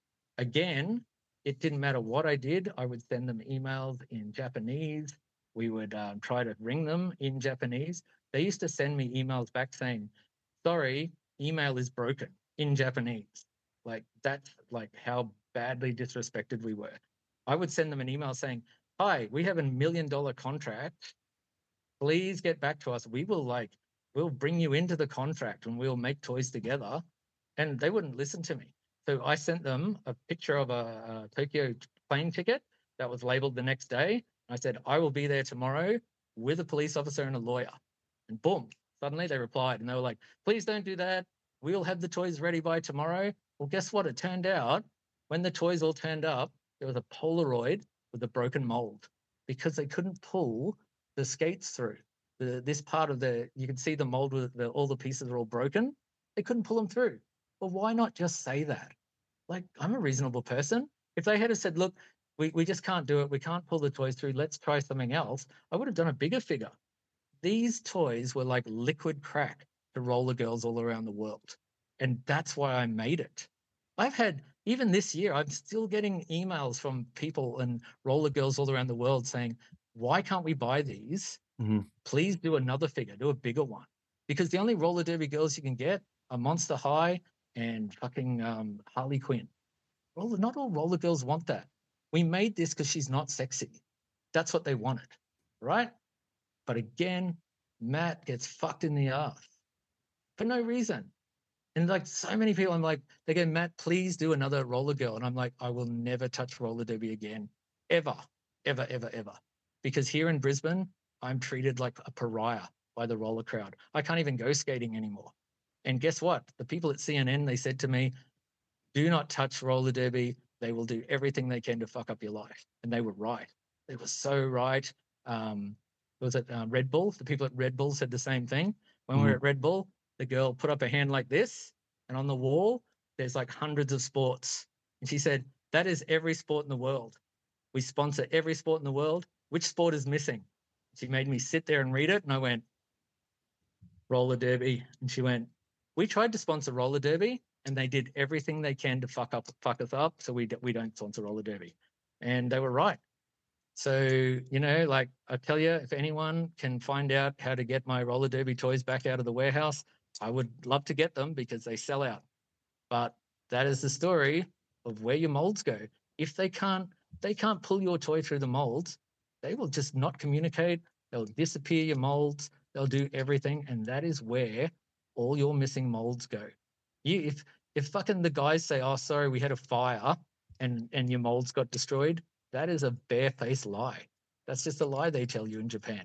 Speaker 2: Again, it didn't matter what I did. I would send them emails in Japanese. We would try to ring them in Japanese. They used to send me emails back saying, sorry, email is broken, in Japanese. Like, that's like how badly disrespected we were. I would send them an email saying, hi, we have $1 million contract. Please get back to us. We'll bring you into the contract and we'll make toys together. And they wouldn't listen to me. So I sent them a picture of a Tokyo plane ticket that was labeled the next day. I said, I will be there tomorrow with a police officer and a lawyer. And boom, suddenly they replied and they were like, please don't do that. We'll have the toys ready by tomorrow. Well, guess what? It turned out when the toys all turned up, there was a Polaroid with a broken mold because they couldn't pull the skates through. This part of you can see the mold with all the pieces are all broken. They couldn't pull them through. Well, why not just say that? Like, I'm a reasonable person. If they had said, look, we just can't do it. We can't pull the toys through. Let's try something else. I would have done a bigger figure. These toys were like liquid crack to roller girls all around the world. And that's why I made it. Even this year, I'm still getting emails from people and roller girls all around the world saying, why can't we buy these?
Speaker 1: Mm-hmm.
Speaker 2: Please do another figure, do a bigger one. Because the only roller derby girls you can get are Monster High and fucking Harley Quinn. Well, not all roller girls want that. We made this because she's not sexy. That's what they wanted, right? But again, Matt gets fucked in the ass for no reason. And like so many people, I'm like, they go, Matt, please do another roller girl. And I'm like, I will never touch roller derby again, ever, ever, ever, ever. Because here in Brisbane, I'm treated like a pariah by the roller crowd. I can't even go skating anymore. And guess what? The people at CNN, they said to me, do not touch roller derby. They will do everything they can to fuck up your life. And they were right. They were so right. Was it Red Bull? The people at Red Bull said the same thing. When we were at Red Bull, the girl put up a hand like this, and on the wall, there's like hundreds of sports. And she said, that is every sport in the world. We sponsor every sport in the world. Which sport is missing? She made me sit there and read it, and I went, roller derby. And she went, we tried to sponsor roller derby, and they did everything they can to fuck us up, so we don't sponsor roller derby. And they were right. So, like I tell you, if anyone can find out how to get my roller derby toys back out of the warehouse, I would love to get them because they sell out. But that is the story of where your molds go. If they can't pull your toy through the molds, they will just not communicate. They'll disappear your molds. They'll do everything. And that is where all your missing molds go. If fucking the guys say, oh, sorry, we had a fire and your molds got destroyed, that is a barefaced lie. That's just a lie they tell you in Japan.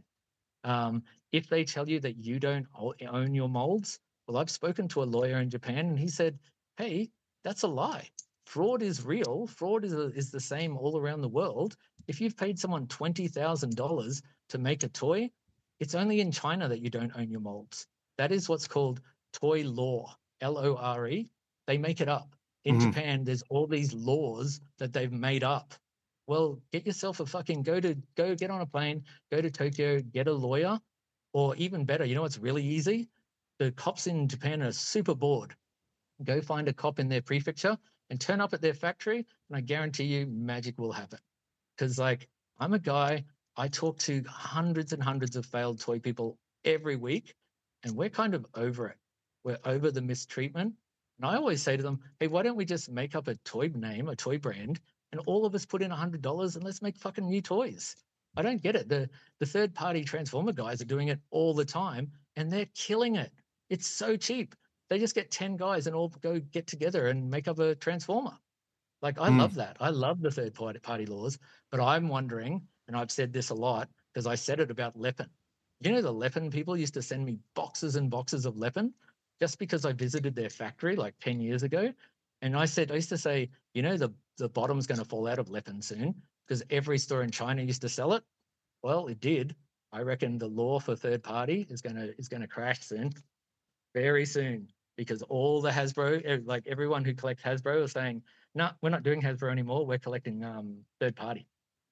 Speaker 2: If they tell you that you don't own your molds, well, I've spoken to a lawyer in Japan and he said, hey, that's a lie. Fraud is real. Fraud is the same all around the world. If you've paid someone $20,000 to make a toy, it's only in China that you don't own your molds. That is what's called toy law, Lore. They make it up. In Japan, there's all these laws that they've made up. Well, get yourself go get on a plane, go to Tokyo, get a lawyer, or even better, what's really easy? The cops in Japan are super bored. Go find a cop in their prefecture and turn up at their factory, and I guarantee you magic will happen. Because, I'm a guy, I talk to hundreds and hundreds of failed toy people every week, and we're kind of over it. We're over the mistreatment. And I always say to them, hey, why don't we just make up a toy name, a toy brand, and all of us put in $100 and let's make fucking new toys. I don't get it. The third-party Transformer guys are doing it all the time, and they're killing it. It's so cheap. They just get 10 guys and all go get together and make up a Transformer. Like, I love that. I love the third-party laws, but I'm wondering, and I've said this a lot because I said it about Lepin. You know, the Lepin people used to send me boxes and boxes of Lepin just because I visited their factory like 10 years ago. And I used to say, you know, the bottom's going to fall out of Lepin soon because every store in China used to sell it. Well, it did. I reckon the law for third party is going to crash soon, very soon, because all the Hasbro, like everyone who collects Hasbro, is saying, no, we're not doing Hasbro anymore. We're collecting third party.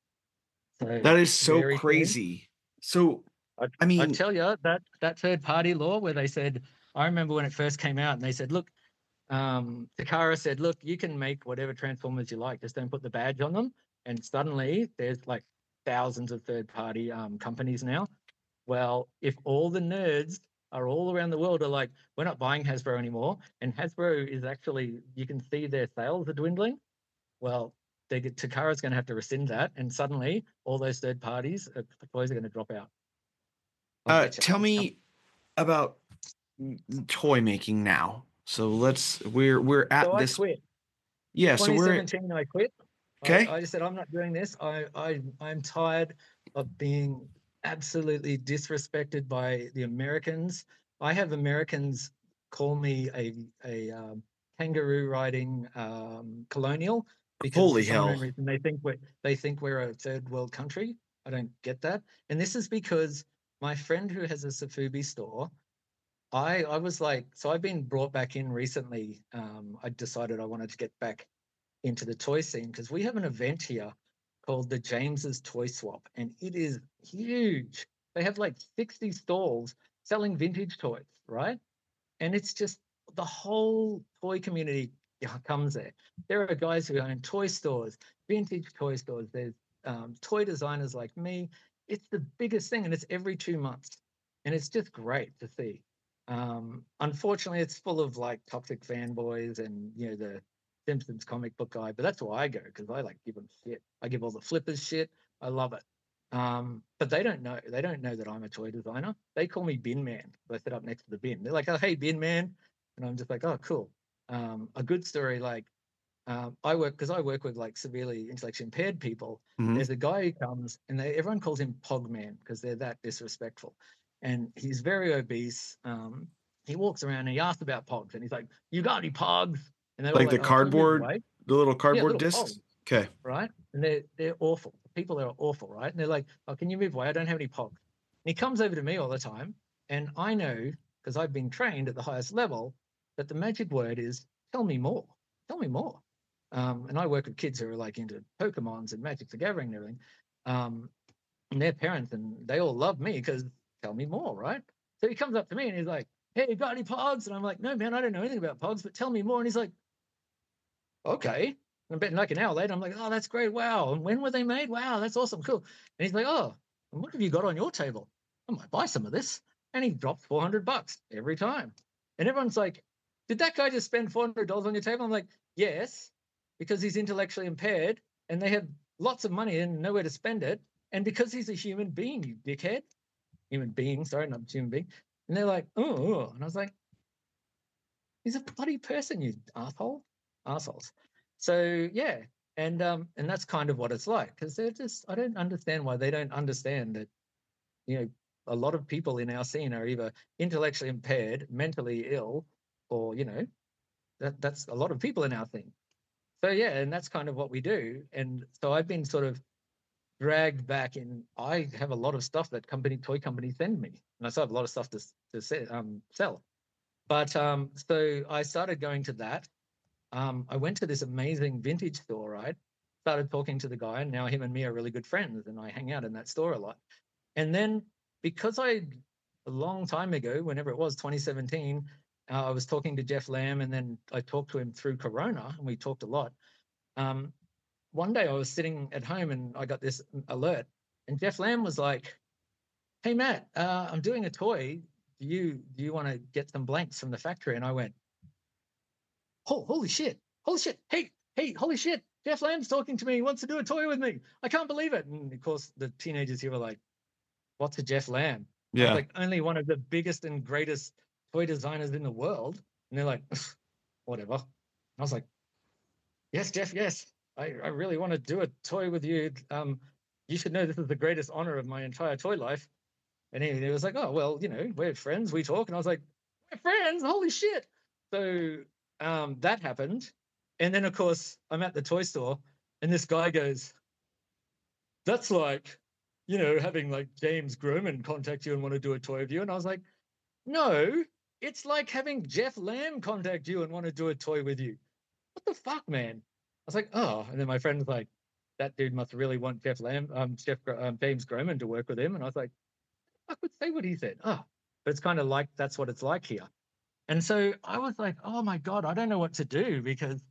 Speaker 2: So
Speaker 1: That is so crazy. So, I mean,
Speaker 2: I tell you that third party law where they said, I remember when it first came out and they said, look, Takara said, look, you can make whatever Transformers you like, just don't put the badge on them. And suddenly there's like thousands of third party companies now. Well, if all the nerds are all around the world are like, we're not buying Hasbro anymore, and Hasbro is actually, you can see their sales are dwindling. Well, Takara's going to have to rescind that, and suddenly all those third parties, toys are going to drop out.
Speaker 1: Tell me about toy making now. So we're at
Speaker 2: so
Speaker 1: this.
Speaker 2: I quit.
Speaker 1: Yeah, so we're
Speaker 2: 2017. I quit.
Speaker 1: Okay.
Speaker 2: I just said I'm not doing this. I'm tired of being absolutely disrespected by the Americans. I have Americans call me a kangaroo riding colonial because
Speaker 1: Holy
Speaker 2: for some
Speaker 1: hell.
Speaker 2: reason they think we're a third world country. I don't get that. And this is because my friend who has a Safubi store, I was like, so I've been brought back in recently. I decided I wanted to get back into the toy scene because we have an event here called the James's Toy Swap, and it is huge. They have like 60 stalls selling vintage toys, right? And it's just the whole toy community comes there. There are guys who own toy stores, vintage toy stores. There's toy designers like me. It's the biggest thing, and it's every 2 months, and it's just great to see. Unfortunately, it's full of like toxic fanboys and, you know, the Simpsons comic book guy, but that's why I go, because I like give them shit. I give all the flippers shit. I love it. But they don't know. They don't know that I'm a toy designer. They call me Bin Man. I sit up next to the bin. They're like, oh, hey, Bin Man. And I'm just like, oh, cool. A good story, like, I work with like severely intellectually impaired people.
Speaker 1: Mhm.
Speaker 2: There's a guy who comes and everyone calls him Pog Man because they're that disrespectful. And he's very obese. He walks around and he asks about pogs and he's like, you got any pogs? And they're
Speaker 1: like
Speaker 2: all
Speaker 1: the
Speaker 2: like, "Oh, can you move
Speaker 1: cardboard,
Speaker 2: away?"
Speaker 1: the little cardboard
Speaker 2: little
Speaker 1: discs.
Speaker 2: pogs.
Speaker 1: Okay.
Speaker 2: Right? And they're awful. People are awful, right? And they're like, oh, can you move away? I don't have any pogs. And he comes over to me all the time. And I know, because I've been trained at the highest level, that the magic word is tell me more. Tell me more. And I work with kids who are like into Pokemons and Magic the Gathering and everything. And their parents, and they all love me because tell me more, right? So he comes up to me and he's like, hey, you got any pogs? And I'm like, no, man, I don't know anything about pogs, but tell me more. And he's like, okay. And betting like an hour later, I'm like, oh, that's great. Wow. And when were they made? Wow, that's awesome. Cool. And he's like, oh, and what have you got on your table? I might buy some of this. And he drops $400 every time. And everyone's like, did that guy just spend $400 on your table? I'm like, yes, because he's intellectually impaired and they have lots of money and nowhere to spend it. And because he's a human being, you dickhead. Human being, sorry, not human being. And they're like, oh. And I was like, he's a bloody person, you assholes. So yeah, and that's kind of what it's like, because they're just, I don't understand why they don't understand that, you know, a lot of people in our scene are either intellectually impaired, mentally ill, or, you know, that's a lot of people in our thing. So yeah, and that's kind of what we do. And so I've been sort of dragged back in. I have a lot of stuff that toy companies send me, and I still have a lot of stuff to sell. But so I started going to that. I went to this amazing vintage store, right? Started talking to the guy, and now him and me are really good friends, and I hang out in that store a lot. And then because a long time ago, whenever it was, 2017, I was talking to Jeff Lamb, and then I talked to him through Corona, and we talked a lot. One day I was sitting at home and I got this alert And Jeff Lamb was like, "Hey Matt, I'm doing a toy. Do you want to get some blanks from the factory?" And I went, holy shit, hey, holy shit, Jeff Lamb's talking to me. He wants to do a toy with me. I can't believe it. And of course, the teenagers here were like, "What's a Jeff Lamb?" I was like, "Only one of the biggest and greatest toy designers in the world." And they're like, "Whatever." And I was like, "Yes, Jeff, yes. I really want to do a toy with you. You should know this is the greatest honor of my entire toy life." And he was like, "Oh, well, we're friends. We talk." And I was like, "We're friends? Holy shit." So that happened. And then, of course, I'm at the toy store and this guy goes, "That's like, having like James Groman contact you and want to do a toy with you." And I was like, "No, it's like having Jeff Lamb contact you and want to do a toy with you. What the fuck, man?" I was like, "Oh." And then my friend was like, "That dude must really want Jeff Lamb, James Groman to work with him." And I was like, I could say what he said. Oh, but it's kind of like that's what it's like here. And so I was like, "Oh my God, I don't know what to do," because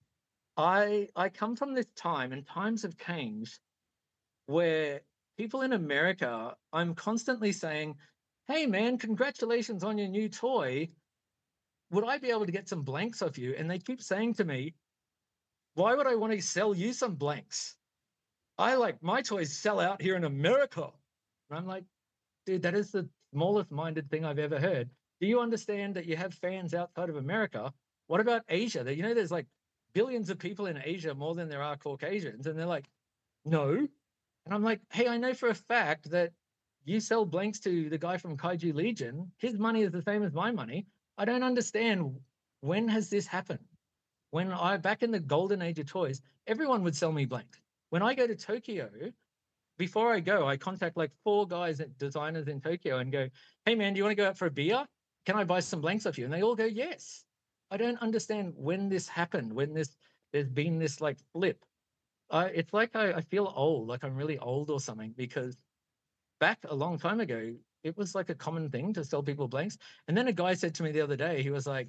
Speaker 2: I come from this time, and times have changed, where people in America, I'm constantly saying, "Hey man, congratulations on your new toy. Would I be able to get some blanks off you?" And they keep saying to me, "Why would I want to sell you some blanks? My toys sell out here in America." And I'm like, "Dude, that is the smallest minded thing I've ever heard. Do you understand that you have fans outside of America? What about Asia? There's like billions of people in Asia, more than there are Caucasians." And they're like, "No." And I'm like, "Hey, I know for a fact that you sell blanks to the guy from Kaiju Legion. His money is the same as my money. I don't understand. When has this happened? When back in the golden age of toys, everyone would sell me blanks. When I go to Tokyo, before I go, I contact like 4 guys at designers in Tokyo and go, "Hey man, do you want to go out for a beer? Can I buy some blanks off you?" And they all go, "Yes." I don't understand when this happened, there's been this like flip. It's like I feel old, like I'm really old or something, because back a long time ago, it was like a common thing to sell people blanks. And then a guy said to me the other day, he was like,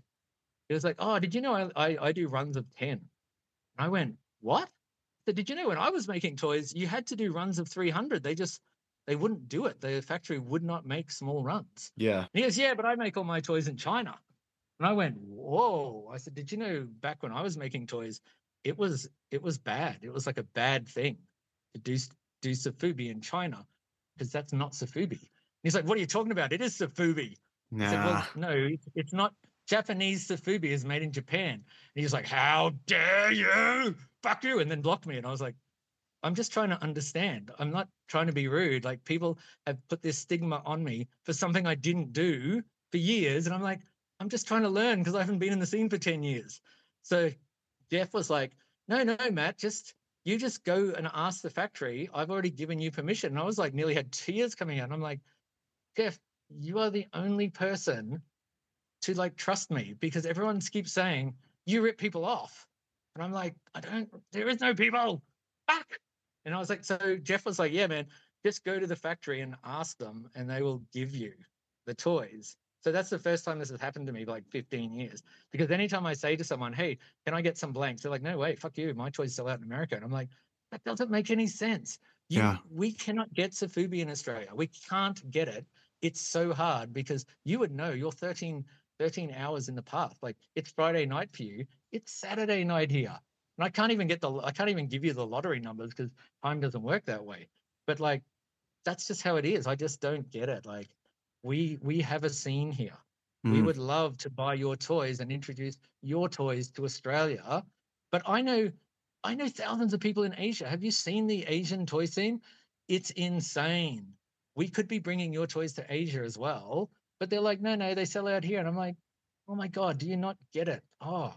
Speaker 2: "Oh, did you know I do runs of 10? And I went, "What?" So did you know when I was making toys, you had to do runs of 300? They wouldn't do it. The factory would not make small runs.
Speaker 1: Yeah.
Speaker 2: And he goes, "Yeah, but I make all my toys in China." And I went, "Whoa." I said, "Did you know back when I was making toys, it was bad. It was like a bad thing to do Sofubi in China, because that's not Sofubi." And he's like, "What are you talking about? It is Sofubi." I said, "Well, no, it's not. Japanese Sofubi is made in Japan." And he's like, "How dare you? Fuck you." And then blocked me. And I was like, I'm just trying to understand. I'm not trying to be rude. Like, people have put this stigma on me for something I didn't do for years. And I'm like, I'm just trying to learn because I haven't been in the scene for 10 years. So Jeff was like, no, Matt, you just go and ask the factory. I've already given you permission. And I was like, nearly had tears coming out. And I'm like, Jeff, you are the only person to like trust me, because everyone keeps saying you rip people off. And I'm like, there is no people. Fuck. And I was like, so Jeff was like, yeah, man, just go to the factory and ask them and they will give you the toys. So that's the first time this has happened to me, like 15 years. Because anytime I say to someone, hey, can I get some blanks? They're like, no, wait, fuck you. My toys sell out in America. And I'm like, that doesn't make any sense. We cannot get Sofubi in Australia. We can't get it. It's so hard because you would know you're 13 hours in the path. Like, it's Friday night for you. It's Saturday night here. And I can't even give you the lottery numbers because time doesn't work that way. But like, that's just how it is. I just don't get it. Like, we have a scene here. We would love to buy your toys and introduce your toys to Australia. But I know thousands of people in Asia. Have you seen the Asian toy scene? It's insane. We could be bringing your toys to Asia as well. But they're like, no, they sell out here. And I'm like, oh my God, do you not get it? Oh,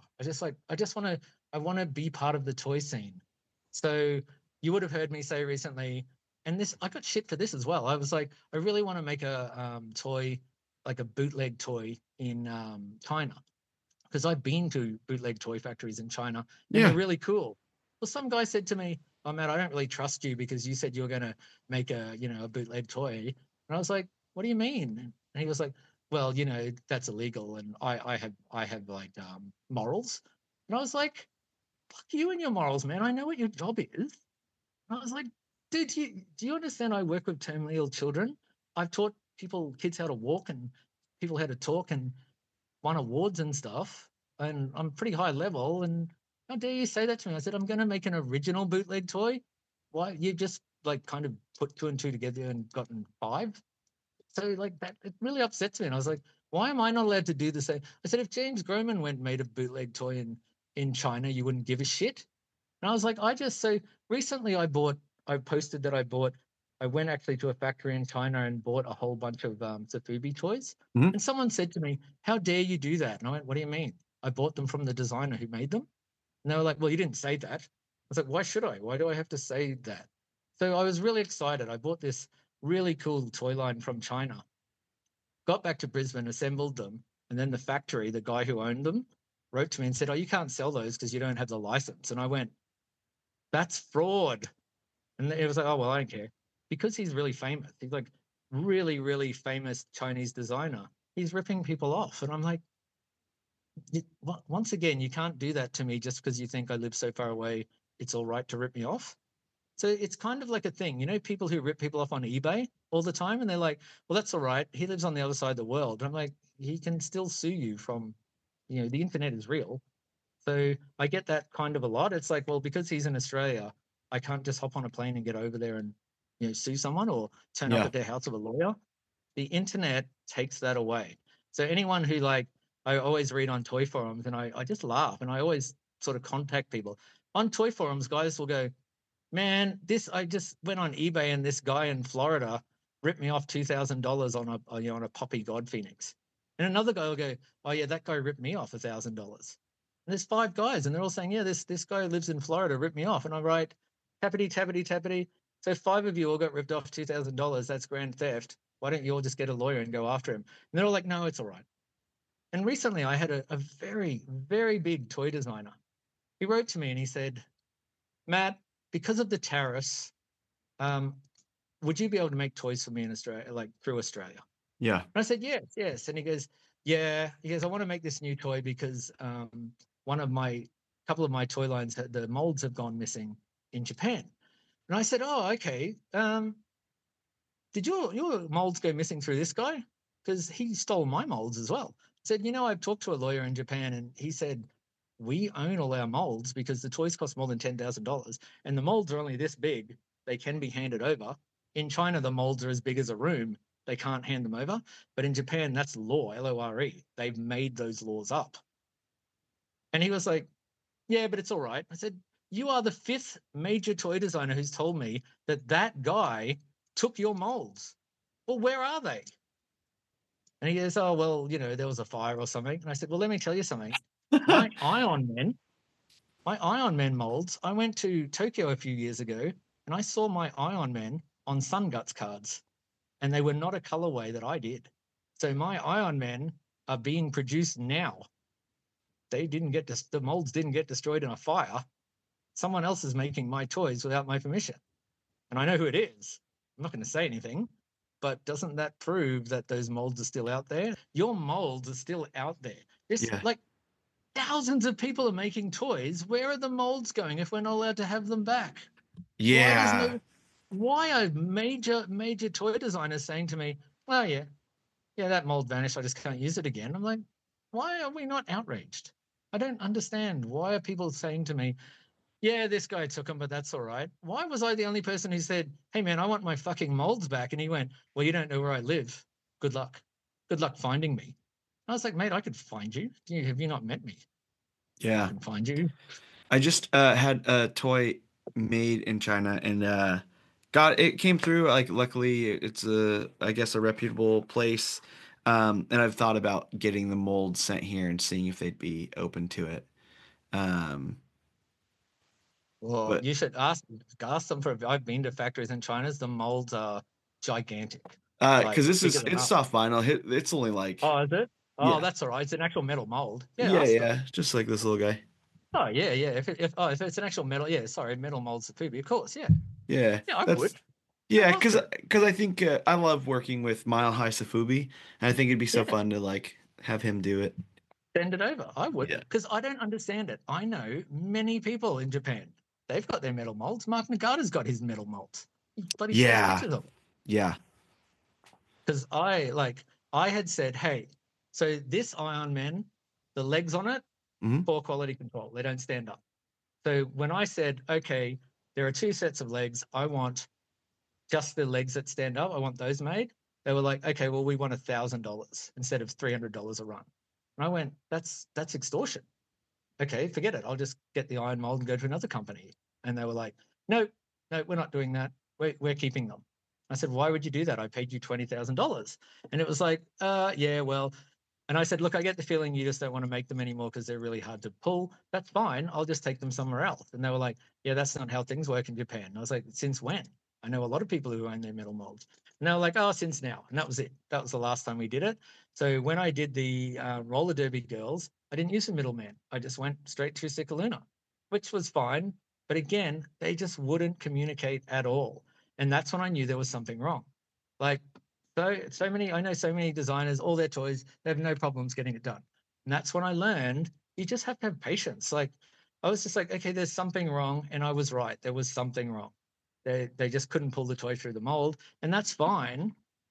Speaker 2: I want to be part of the toy scene. So you would have heard me say recently, and I got shit for this as well. I was like, I really want to make a toy, like a bootleg toy in China, because I've been to bootleg toy factories in China and they're really cool. Well, some guy said to me, oh, Matt, I don't really trust you because you said you were going to make a bootleg toy. And I was like, what do you mean? And he was like, well, that's illegal. And I have like morals. And I was like, fuck you and your morals, man. I know what your job is. And I was like, Dude, do you understand? I work with terminally ill children. I've taught kids how to walk and people how to talk and won awards and stuff. And I'm pretty high level. And how dare you say that to me? I said, I'm going to make an original bootleg toy. Why? You just like kind of put 2 and 2 together and gotten 5. So like that, it really upsets me. And I was like, why am I not allowed to do the same? I said, if James Groman made a bootleg toy in China, you wouldn't give a shit. And I was like, so recently I posted that I went actually to a factory in China and bought a whole bunch of Sofubi toys.
Speaker 1: Mhm.
Speaker 2: And someone said to me, how dare you do that? And I went, what do you mean? I bought them from the designer who made them. And they were like, well, you didn't say that. I was like, why should I? Why do I have to say that? So I was really excited. I bought this really cool toy line from China, got back to Brisbane, assembled them. And then the factory, the guy who owned them, wrote to me and said, oh, you can't sell those because you don't have the license. And I went, that's fraud. And it was like, oh, well, I don't care. Because he's really famous. He's like really, really famous Chinese designer. He's ripping people off. And I'm like, once again, you can't do that to me just because you think I live so far away. It's all right to rip me off. So it's kind of like a thing, people who rip people off on eBay all the time. And they're like, well, that's all right. He lives on the other side of the world. And I'm like, he can still sue you from, the internet is real. So I get that kind of a lot. It's like, well, because he's in Australia, I can't just hop on a plane and get over there and, sue someone or turn up at their house with a lawyer. The internet takes that away. So anyone who I always read on toy forums and I just laugh and I always sort of contact people. On toy forums, guys will go, man, I just went on eBay and this guy in Florida ripped me off $2,000 on a Poppy God Phoenix. And another guy will go, oh yeah, that guy ripped me off $1,000. And there's 5 guys and they're all saying, yeah, this guy who lives in Florida ripped me off. And I write, tappity, tappity, tappity. So 5 of you all got ripped off $2,000. That's grand theft. Why don't you all just get a lawyer and go after him? And they're all like, no, it's all right. And recently I had a very, very big toy designer. He wrote to me and he said, Matt, because of the tariffs, would you be able to make toys for me in Australia, like through Australia?
Speaker 1: Yeah.
Speaker 2: And I said, yes. And he goes, yeah. He goes, I want to make this new toy because couple of my toy lines, the molds have gone missing in Japan. And I said, oh, okay. Did your molds go missing through this guy? Because he stole my molds as well. I said, I've talked to a lawyer in Japan and he said, we own all our molds because the toys cost more than $10,000 and the molds are only this big. They can be handed over. In China, the molds are as big as a room. They can't hand them over. But in Japan, that's law, L-O-R-E. They've made those laws up. And he was like, yeah, but it's all right. I said, you are the 5th major toy designer who's told me that guy took your molds. Well, where are they? And he goes, oh, well, there was a fire or something. And I said, well, let me tell you something. My Ion Men molds, I went to Tokyo a few years ago and I saw my Ion Men on Sun Guts cards and they were not a colorway that I did. So my Ion Men are being produced now. The molds didn't get destroyed in a fire. Someone else is making my toys without my permission. And I know who it is. I'm not going to say anything, but doesn't that prove that those molds are still out there? Your molds are still out there. Thousands of people are making toys. Where are the molds going if we're not allowed to have them back?
Speaker 1: Yeah.
Speaker 2: Why are major toy designers saying to me, well, yeah, that mold vanished. I just can't use it again. I'm like, why are we not outraged? I don't understand. Why are people saying to me, yeah, this guy took them, but that's all right. Why was I the only person who said, hey, man, I want my fucking molds back? And he went, well, you don't know where I live. Good luck. Good luck finding me. I was like, mate, I could find you. Have you not met me?
Speaker 1: Yeah.
Speaker 2: I can find you.
Speaker 1: I just had a toy made in China and it came through. Like, luckily, it's I guess a reputable place. And I've thought about getting the molds sent here and seeing if they'd be open to it.
Speaker 2: Well, you should ask them for. I've been to factories in China. The molds are gigantic.
Speaker 1: Because it's soft vinyl. It's only like.
Speaker 2: Oh, is it? Oh,
Speaker 1: yeah.
Speaker 2: That's all right. It's an actual metal mold.
Speaker 1: Yeah. Just like this little guy.
Speaker 2: Oh yeah. If it's an actual metal, metal molds Sofubi, of course, yeah.
Speaker 1: Yeah.
Speaker 2: Yeah, I would.
Speaker 1: Yeah, because I think I love working with Mile High Sofubi, and I think it'd be so fun to have him do it.
Speaker 2: Send it over. I would, because I don't understand it. I know many people in Japan. They've got their metal molds. Mark Nagata's got his metal molds. bloody
Speaker 1: Yeah.
Speaker 2: pictures of them.
Speaker 1: Yeah.
Speaker 2: Because I had said, hey, so this Iron Man, the legs on it, poor quality control. They don't stand up. So when I said, okay, there are 2 sets of legs, I want just the legs that stand up. I want those made. They were like, okay, well, we want $1,000 instead of $300 a run. And I went, that's extortion. Okay, forget it. I'll just get the iron mold and go to another company. And they were like, no, we're not doing that. We're keeping them. I said, why would you do that? I paid you $20,000. And it was like, yeah, well. And I said, look, I get the feeling you just don't want to make them anymore because they're really hard to pull. That's fine. I'll just take them somewhere else. And they were like, yeah, that's not how things work in Japan. And I was like, since when? I know a lot of people who own their metal molds. And they were like, oh, since now. And that was it. That was the last time we did it. So when I did the roller derby girls, I didn't use a middleman. I just went straight to Cicaluna, which was fine. But again, they just wouldn't communicate at all. And that's when I knew there was something wrong. Like, so many, I know so many designers, all their toys, they have no problems getting it done. And that's when I learned you just have to have patience. Like, I was just like, okay, there's something wrong. And I was right. There was something wrong. They just couldn't pull the toy through the mold. And that's fine.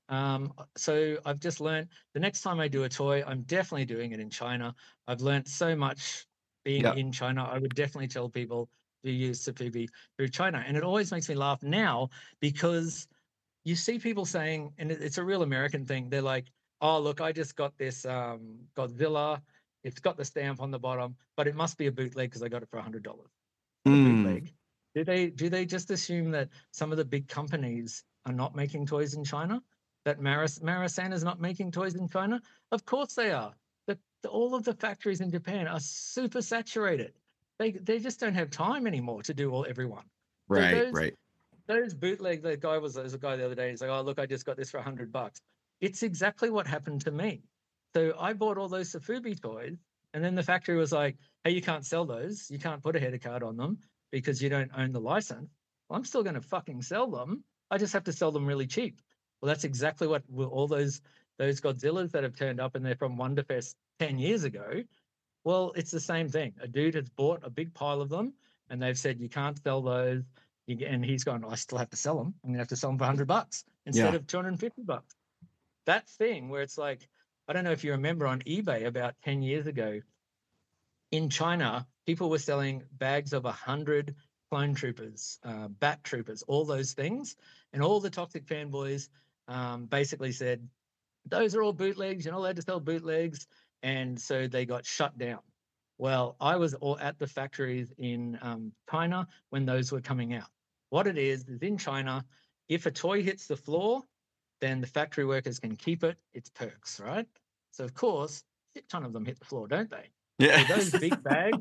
Speaker 2: So I've just learned the next time I do a toy, I'm definitely doing it in China. I've learned so much being in China. I would definitely tell people to use Sofubi through China. And it always makes me laugh now because you see people saying, and it's a real American thing, they're like, oh, look, I just got this Godzilla. It's got the stamp on the bottom, but it must be a bootleg because I got it for $100. A bootleg. Do they just assume that some of the big companies are not making toys in China? That Marasan is not making toys in China? Of course they are. All of the factories in Japan are super saturated. They just don't have time anymore to do everyone.
Speaker 1: Right,
Speaker 2: so those bootleg, there's a guy the other day, he's like, oh, look, I just got this for $100. It's exactly what happened to me. So I bought all those Sofubi toys, and then the factory was like, hey, you can't sell those. You can't put a header card on them because you don't own the license. Well, I'm still going to fucking sell them. I just have to sell them really cheap. Well, that's exactly what all those Godzillas that have turned up and they're from Wonderfest 10 years ago. Well, it's the same thing. A dude has bought a big pile of them, and they've said, you can't sell those. And he's going, I still have to sell them. I'm going to have to sell them for $100 instead of $250. That thing where it's like, I don't know if you remember on eBay about 10 years ago, in China, people were selling bags of 100 clone troopers, bat troopers, all those things. And all the toxic fanboys basically said, those are all bootlegs. You're not allowed to sell bootlegs. And so they got shut down. Well, I was all at the factories in China when those were coming out. What it is in China, if a toy hits the floor, then the factory workers can keep it. It's perks, right? So, of course, a ton of them hit the floor, don't they?
Speaker 1: Yeah.
Speaker 2: So those big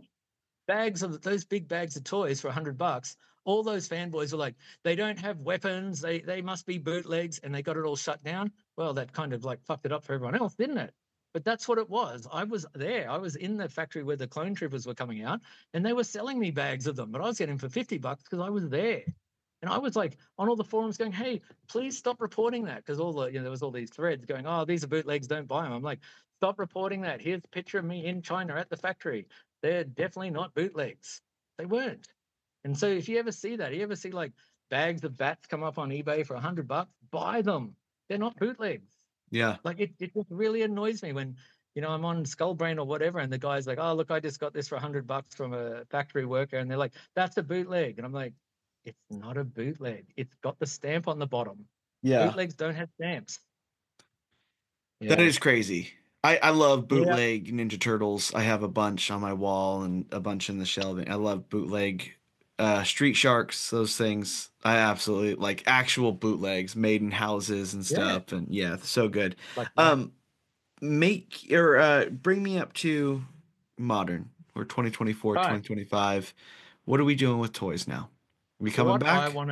Speaker 2: those big bags of toys for $100, all those fanboys were like, they don't have weapons. They must be bootlegs, and they got it all shut down. Well, that kind of like fucked it up for everyone else, didn't it? But that's what it was. I was there. I was in the factory where the clone troopers were coming out, and they were selling me bags of them, but I was getting them for $50 because I was there. And I was like on all the forums going, hey, please stop reporting that, because there was all these threads going, oh, these are bootlegs, don't buy them. I'm like, stop reporting that. Here's a picture of me in China at the factory. They're definitely not bootlegs. They weren't. And so if you ever see that, you ever see like bags of bats come up on eBay for $100, buy them. They're not bootlegs.
Speaker 1: Yeah.
Speaker 2: Like it just really annoys me when, I'm on Skullbrain or whatever, and the guy's like, oh, look, I just got this for $100 from a factory worker. And they're like, that's a bootleg. And I'm like, it's not a bootleg. It's got the stamp on the bottom.
Speaker 1: Yeah.
Speaker 2: Bootlegs don't have stamps.
Speaker 1: That is crazy. I love bootleg Ninja Turtles. I have a bunch on my wall and a bunch in the shelving. I love bootleg Street Sharks, those things. I absolutely like actual bootlegs made in houses and stuff. And so good.
Speaker 2: Like
Speaker 1: bring me up to modern or 2024, 2025. What are we doing with toys now? Are we coming back?
Speaker 2: what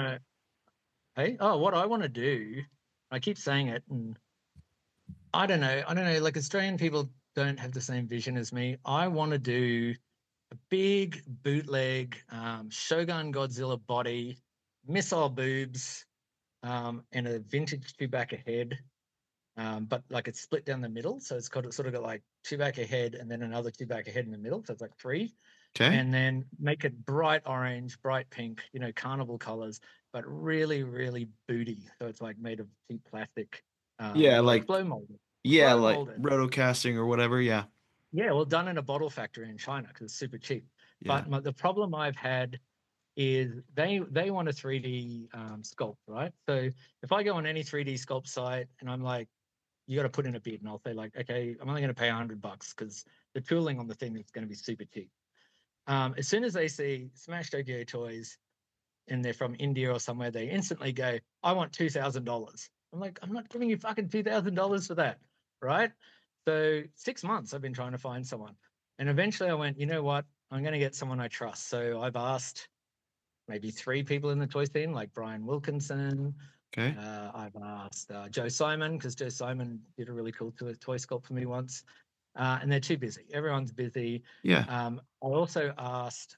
Speaker 2: I want to do, I keep saying it, and I don't know, like Australian people don't have the same vision as me. I want to do a big bootleg Shogun Godzilla body, missile boobs, and a vintage Chewbacca head, but like it's split down the middle. So it's sort of got like Chewbacca head and then another Chewbacca head in the middle. So it's like 3.
Speaker 1: Okay.
Speaker 2: And then make it bright orange, bright pink, carnival colors. but really, really booty. So it's like made of cheap plastic.
Speaker 1: Like
Speaker 2: blow molded.
Speaker 1: Yeah,
Speaker 2: Blow
Speaker 1: like
Speaker 2: molded.
Speaker 1: rotocasting or whatever. Yeah.
Speaker 2: Yeah, well, done in a bottle factory in China because it's super cheap.
Speaker 1: Yeah.
Speaker 2: But the problem I've had is they want a 3D sculpt, right? So if I go on any 3D sculpt site and I'm like, you got to put in a bid, and I'll say like, okay, I'm only going to pay $100 because the tooling on the thing is going to be super cheap. As soon as they see Smash Tokyo Toys and they're from India or somewhere, they instantly go, I want $2,000. I'm like, I'm not giving you fucking $2,000 for that, right? So 6 months I've been trying to find someone. And eventually I went, you know what? I'm going to get someone I trust. So I've asked maybe 3 people in the toy scene, like Brian Wilkinson.
Speaker 1: Okay.
Speaker 2: I've asked Joe Simon, because Joe Simon did a really cool toy sculpt for me once. And they're too busy. Everyone's busy.
Speaker 1: Yeah.
Speaker 2: I also asked,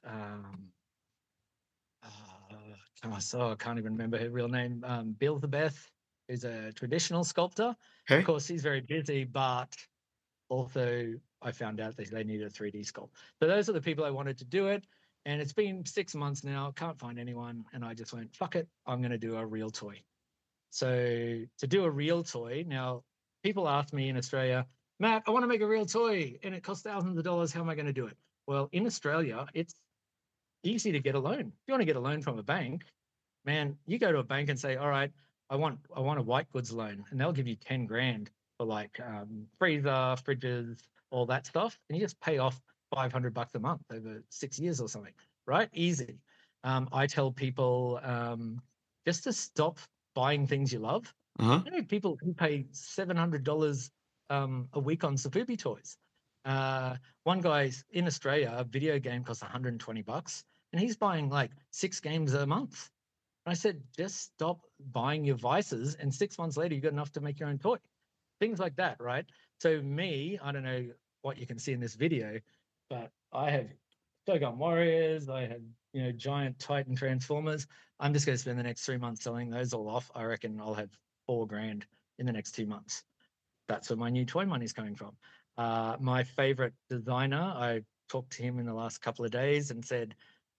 Speaker 2: I can't even remember her real name, Bill the Beth, who's a traditional sculptor.
Speaker 1: Okay.
Speaker 2: Of course, he's very busy, but also I found out that they needed a 3D sculpt. So those are the people I wanted to do it. And it's been 6 months now, can't find anyone. And I just went, fuck it, I'm going to do a real toy. So to do a real toy, now people ask me in Australia, Matt, I want to make a real toy and it costs thousands of dollars. How am I going to do it? Well, in Australia, it's easy to get a loan. If you want to get a loan from a bank, man, you go to a bank and say, all right, I want a white goods loan, and they'll give you 10 grand for like freezer, fridges, all that stuff. And you just pay off $500 a month over 6 years or something, right? Easy. I tell people just to stop buying things you love.
Speaker 1: Uh-huh.
Speaker 2: I know people who pay $700 a week on Safubi toys. One guy in Australia, a video game costs $120, and he's buying like 6 games a month. And I said, just stop buying your vices, and 6 months later, you got enough to make your own toy. Things like that, right? So me, I don't know what you can see in this video, but I have Shogun Warriors, I have, giant Titan Transformers. I'm just going to spend the next 3 months selling those all off. I reckon I'll have $4,000 in the next 2 months. That's where my new toy money is coming from. My favorite designer, I talked to him in the last couple of days and said,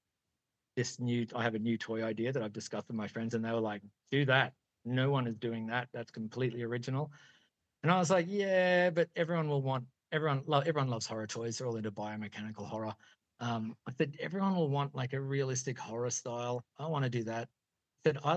Speaker 2: I have a new toy idea that I've discussed with my friends, and they were like, do that. No one is doing that. That's completely original. And I was like, yeah, but everyone loves horror toys. They're all into biomechanical horror. I said, everyone will want like a realistic horror style. I want to do that. I said,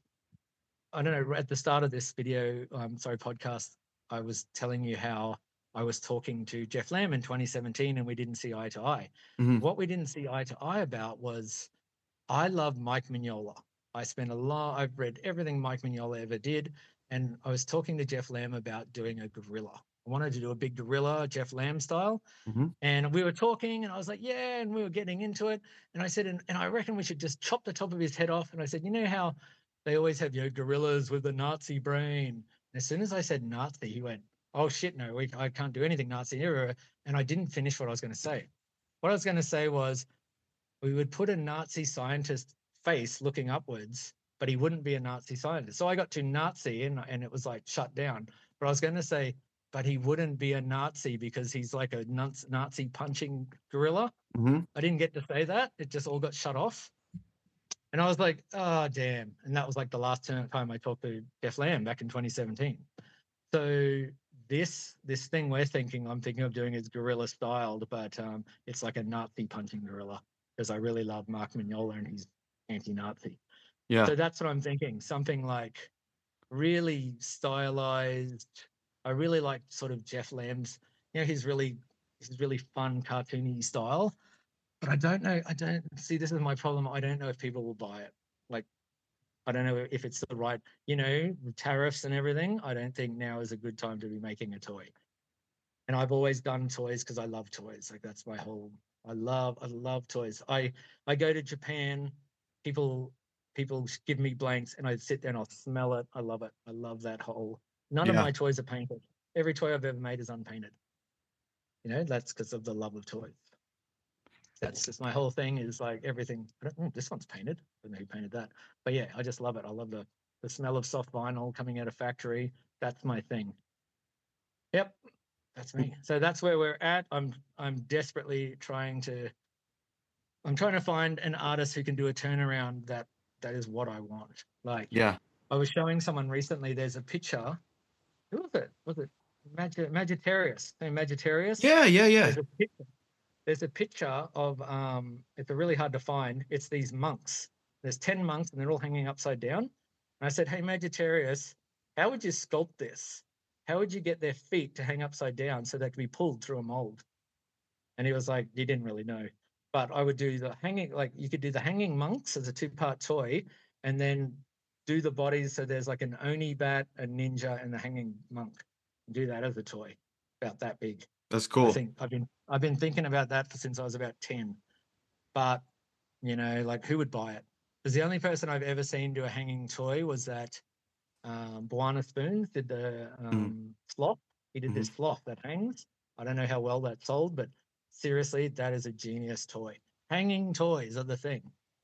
Speaker 2: I don't know, at the start of this podcast, I was telling you how I was talking to Jeff Lamb in 2017 and we didn't see eye to eye.
Speaker 1: Mm-hmm.
Speaker 2: What we didn't see eye to eye about was I love Mike Mignola. I've read everything Mike Mignola ever did. And I was talking to Jeff Lamb about doing a gorilla. I wanted to do a big gorilla, Jeff Lamb style.
Speaker 1: Mm-hmm.
Speaker 2: And we were talking and I was like, yeah, and we were getting into it. And I said, and I reckon we should just chop the top of his head off. And I said, you know how they always have gorillas with a Nazi brain. And as soon as I said Nazi, he went, oh shit, no, I can't do anything Nazi era. And I didn't finish what I was going to say. What I was going to say was we would put a Nazi scientist face looking upwards, but he wouldn't be a Nazi scientist. So I got to Nazi and it was like shut down. But I was going to say, but he wouldn't be a Nazi because he's like a Nazi punching gorilla.
Speaker 1: Mm-hmm.
Speaker 2: I didn't get to say that. It just all got shut off. And I was like, oh, damn. And that was like the last time I talked to Jeff Lamb back in 2017. So this thing I'm thinking of doing is gorilla styled, but it's like a Nazi punching gorilla because I really love Mark Mignola and he's anti-Nazi.
Speaker 1: Yeah.
Speaker 2: So that's what I'm thinking. Something like really stylized. I really like sort of Jeff Lamb's, his really fun cartoony style. But I don't know. This is my problem. I don't know if people will buy it. Like, I don't know if it's the right, the tariffs and everything. I don't think now is a good time to be making a toy. And I've always done toys because I love toys. Like that's my whole, I love toys. I go to Japan, people give me blanks and I sit there and I'll smell it. I love it. I love that whole, none of my toys are painted. Every toy I've ever made is unpainted. That's because of the love of toys. That's just my whole thing is like everything. This one's painted. I don't know who painted that. But yeah, I just love it. I love the smell of soft vinyl coming out of factory. That's my thing. Yep, that's me. So that's where we're at. I'm desperately trying to find an artist who can do a turnaround that that is what I want. Like,
Speaker 1: Yeah.
Speaker 2: I was showing someone recently, there's a picture. Who was it? Was it Maggitarius? Hey, Maggitarius?
Speaker 1: Yeah.
Speaker 2: There's a picture of, it's really hard to find. It's these monks. There's 10 monks and they're all hanging upside down. And I said, hey, Maggitarius, how would you sculpt this? How would you get their feet to hang upside down so they could be pulled through a mold? And he was like, you didn't really know. But I would do the hanging, like you could do the hanging monks as a 2-part toy and then do the bodies. So there's like an Oni bat, a ninja, and the hanging monk. Do that as a toy, about that big.
Speaker 1: That's cool.
Speaker 2: I think I've been thinking about that since I was about 10. But, you know, like who would buy it? Because the only person I've ever seen do a hanging toy was that Buana Spoons did the sloth. He did this sloth that hangs. I don't know how well that sold, but seriously, that is a genius toy. Hanging toys are the thing.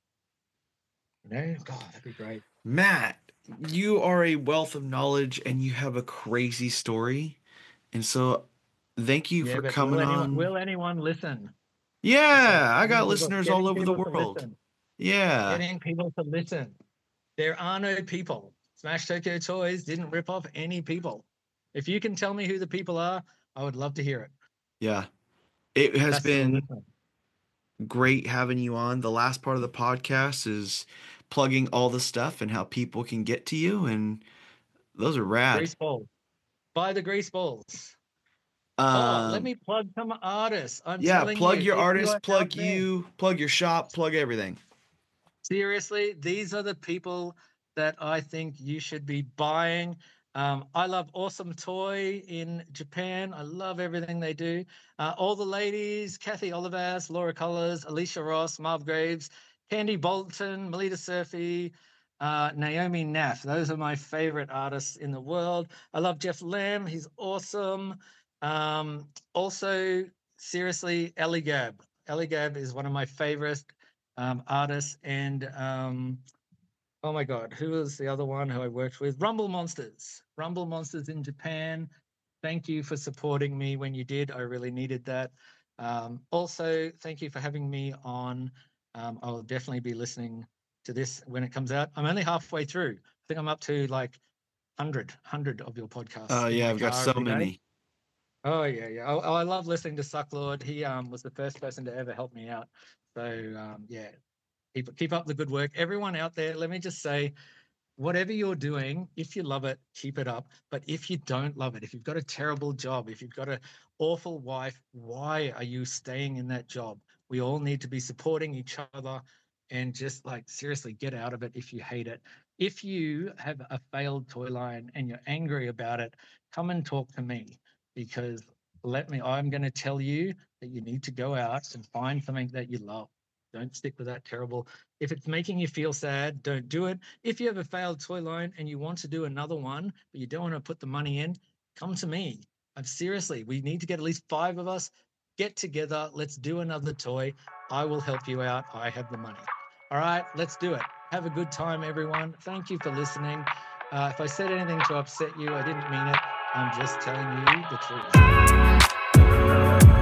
Speaker 2: You know, God, that'd be great.
Speaker 1: Matt, you are a wealth of knowledge and you have a crazy story. And so thank you for coming on.
Speaker 2: Will anyone listen?
Speaker 1: Yeah, I got listeners all over the world. Yeah.
Speaker 2: Getting people to listen. There are no people. Smash Tokyo Toys didn't rip off any people. If you can tell me who the people are, I would love to hear it.
Speaker 1: Yeah. It has been great having you on. The last part of the podcast is plugging all the stuff and how people can get to you, and those are rad.
Speaker 2: Grease balls. Buy the grease balls. Let me plug some artists.
Speaker 1: Plug your artists, plug you, plug your shop, plug everything.
Speaker 2: Seriously, these are the people that I think you should be buying. I love Awesome Toy in Japan. I love everything they do. All the ladies, Kathy Olivas, Laura Collins, Alicia Ross, Marv Graves, Candy Bolton, Melita Surfy, Naomi Naff. Those are my favorite artists in the world. I love Jeff Lamb. He's awesome. Also, seriously, Ellie Gab. Ellie Gab is one of my favorite artists. And oh my God, who was the other one who I worked with? Rumble Monsters. Rumble Monsters in Japan. Thank you for supporting me when you did. I really needed that. Also, thank you for having me on. I'll definitely be listening to this when it comes out. I'm only halfway through. I think I'm up to like 100 of your podcasts.
Speaker 1: Oh, yeah, I've got so many.
Speaker 2: Oh, yeah. I love listening to Sucklord. He was the first person to ever help me out. So, yeah, keep up the good work. Everyone out there, let me just say, whatever you're doing, if you love it, keep it up. But if you don't love it, if you've got a terrible job, if you've got an awful wife, why are you staying in that job? We all need to be supporting each other and just like seriously get out of it if you hate it. If you have a failed toy line and you're angry about it, come and talk to me, because I'm going to tell you that you need to go out and find something that you love. Don't stick with that terrible. If it's making you feel sad, don't do it. If you have a failed toy line and you want to do another one, but you don't want to put the money in, come to me. Seriously, we need to get at least 5 of us, get together. Let's do another toy. I will help you out. I have the money. All right, let's do it. Have a good time, everyone. Thank you for listening. If I said anything to upset you, I didn't mean it. I'm just telling you the truth.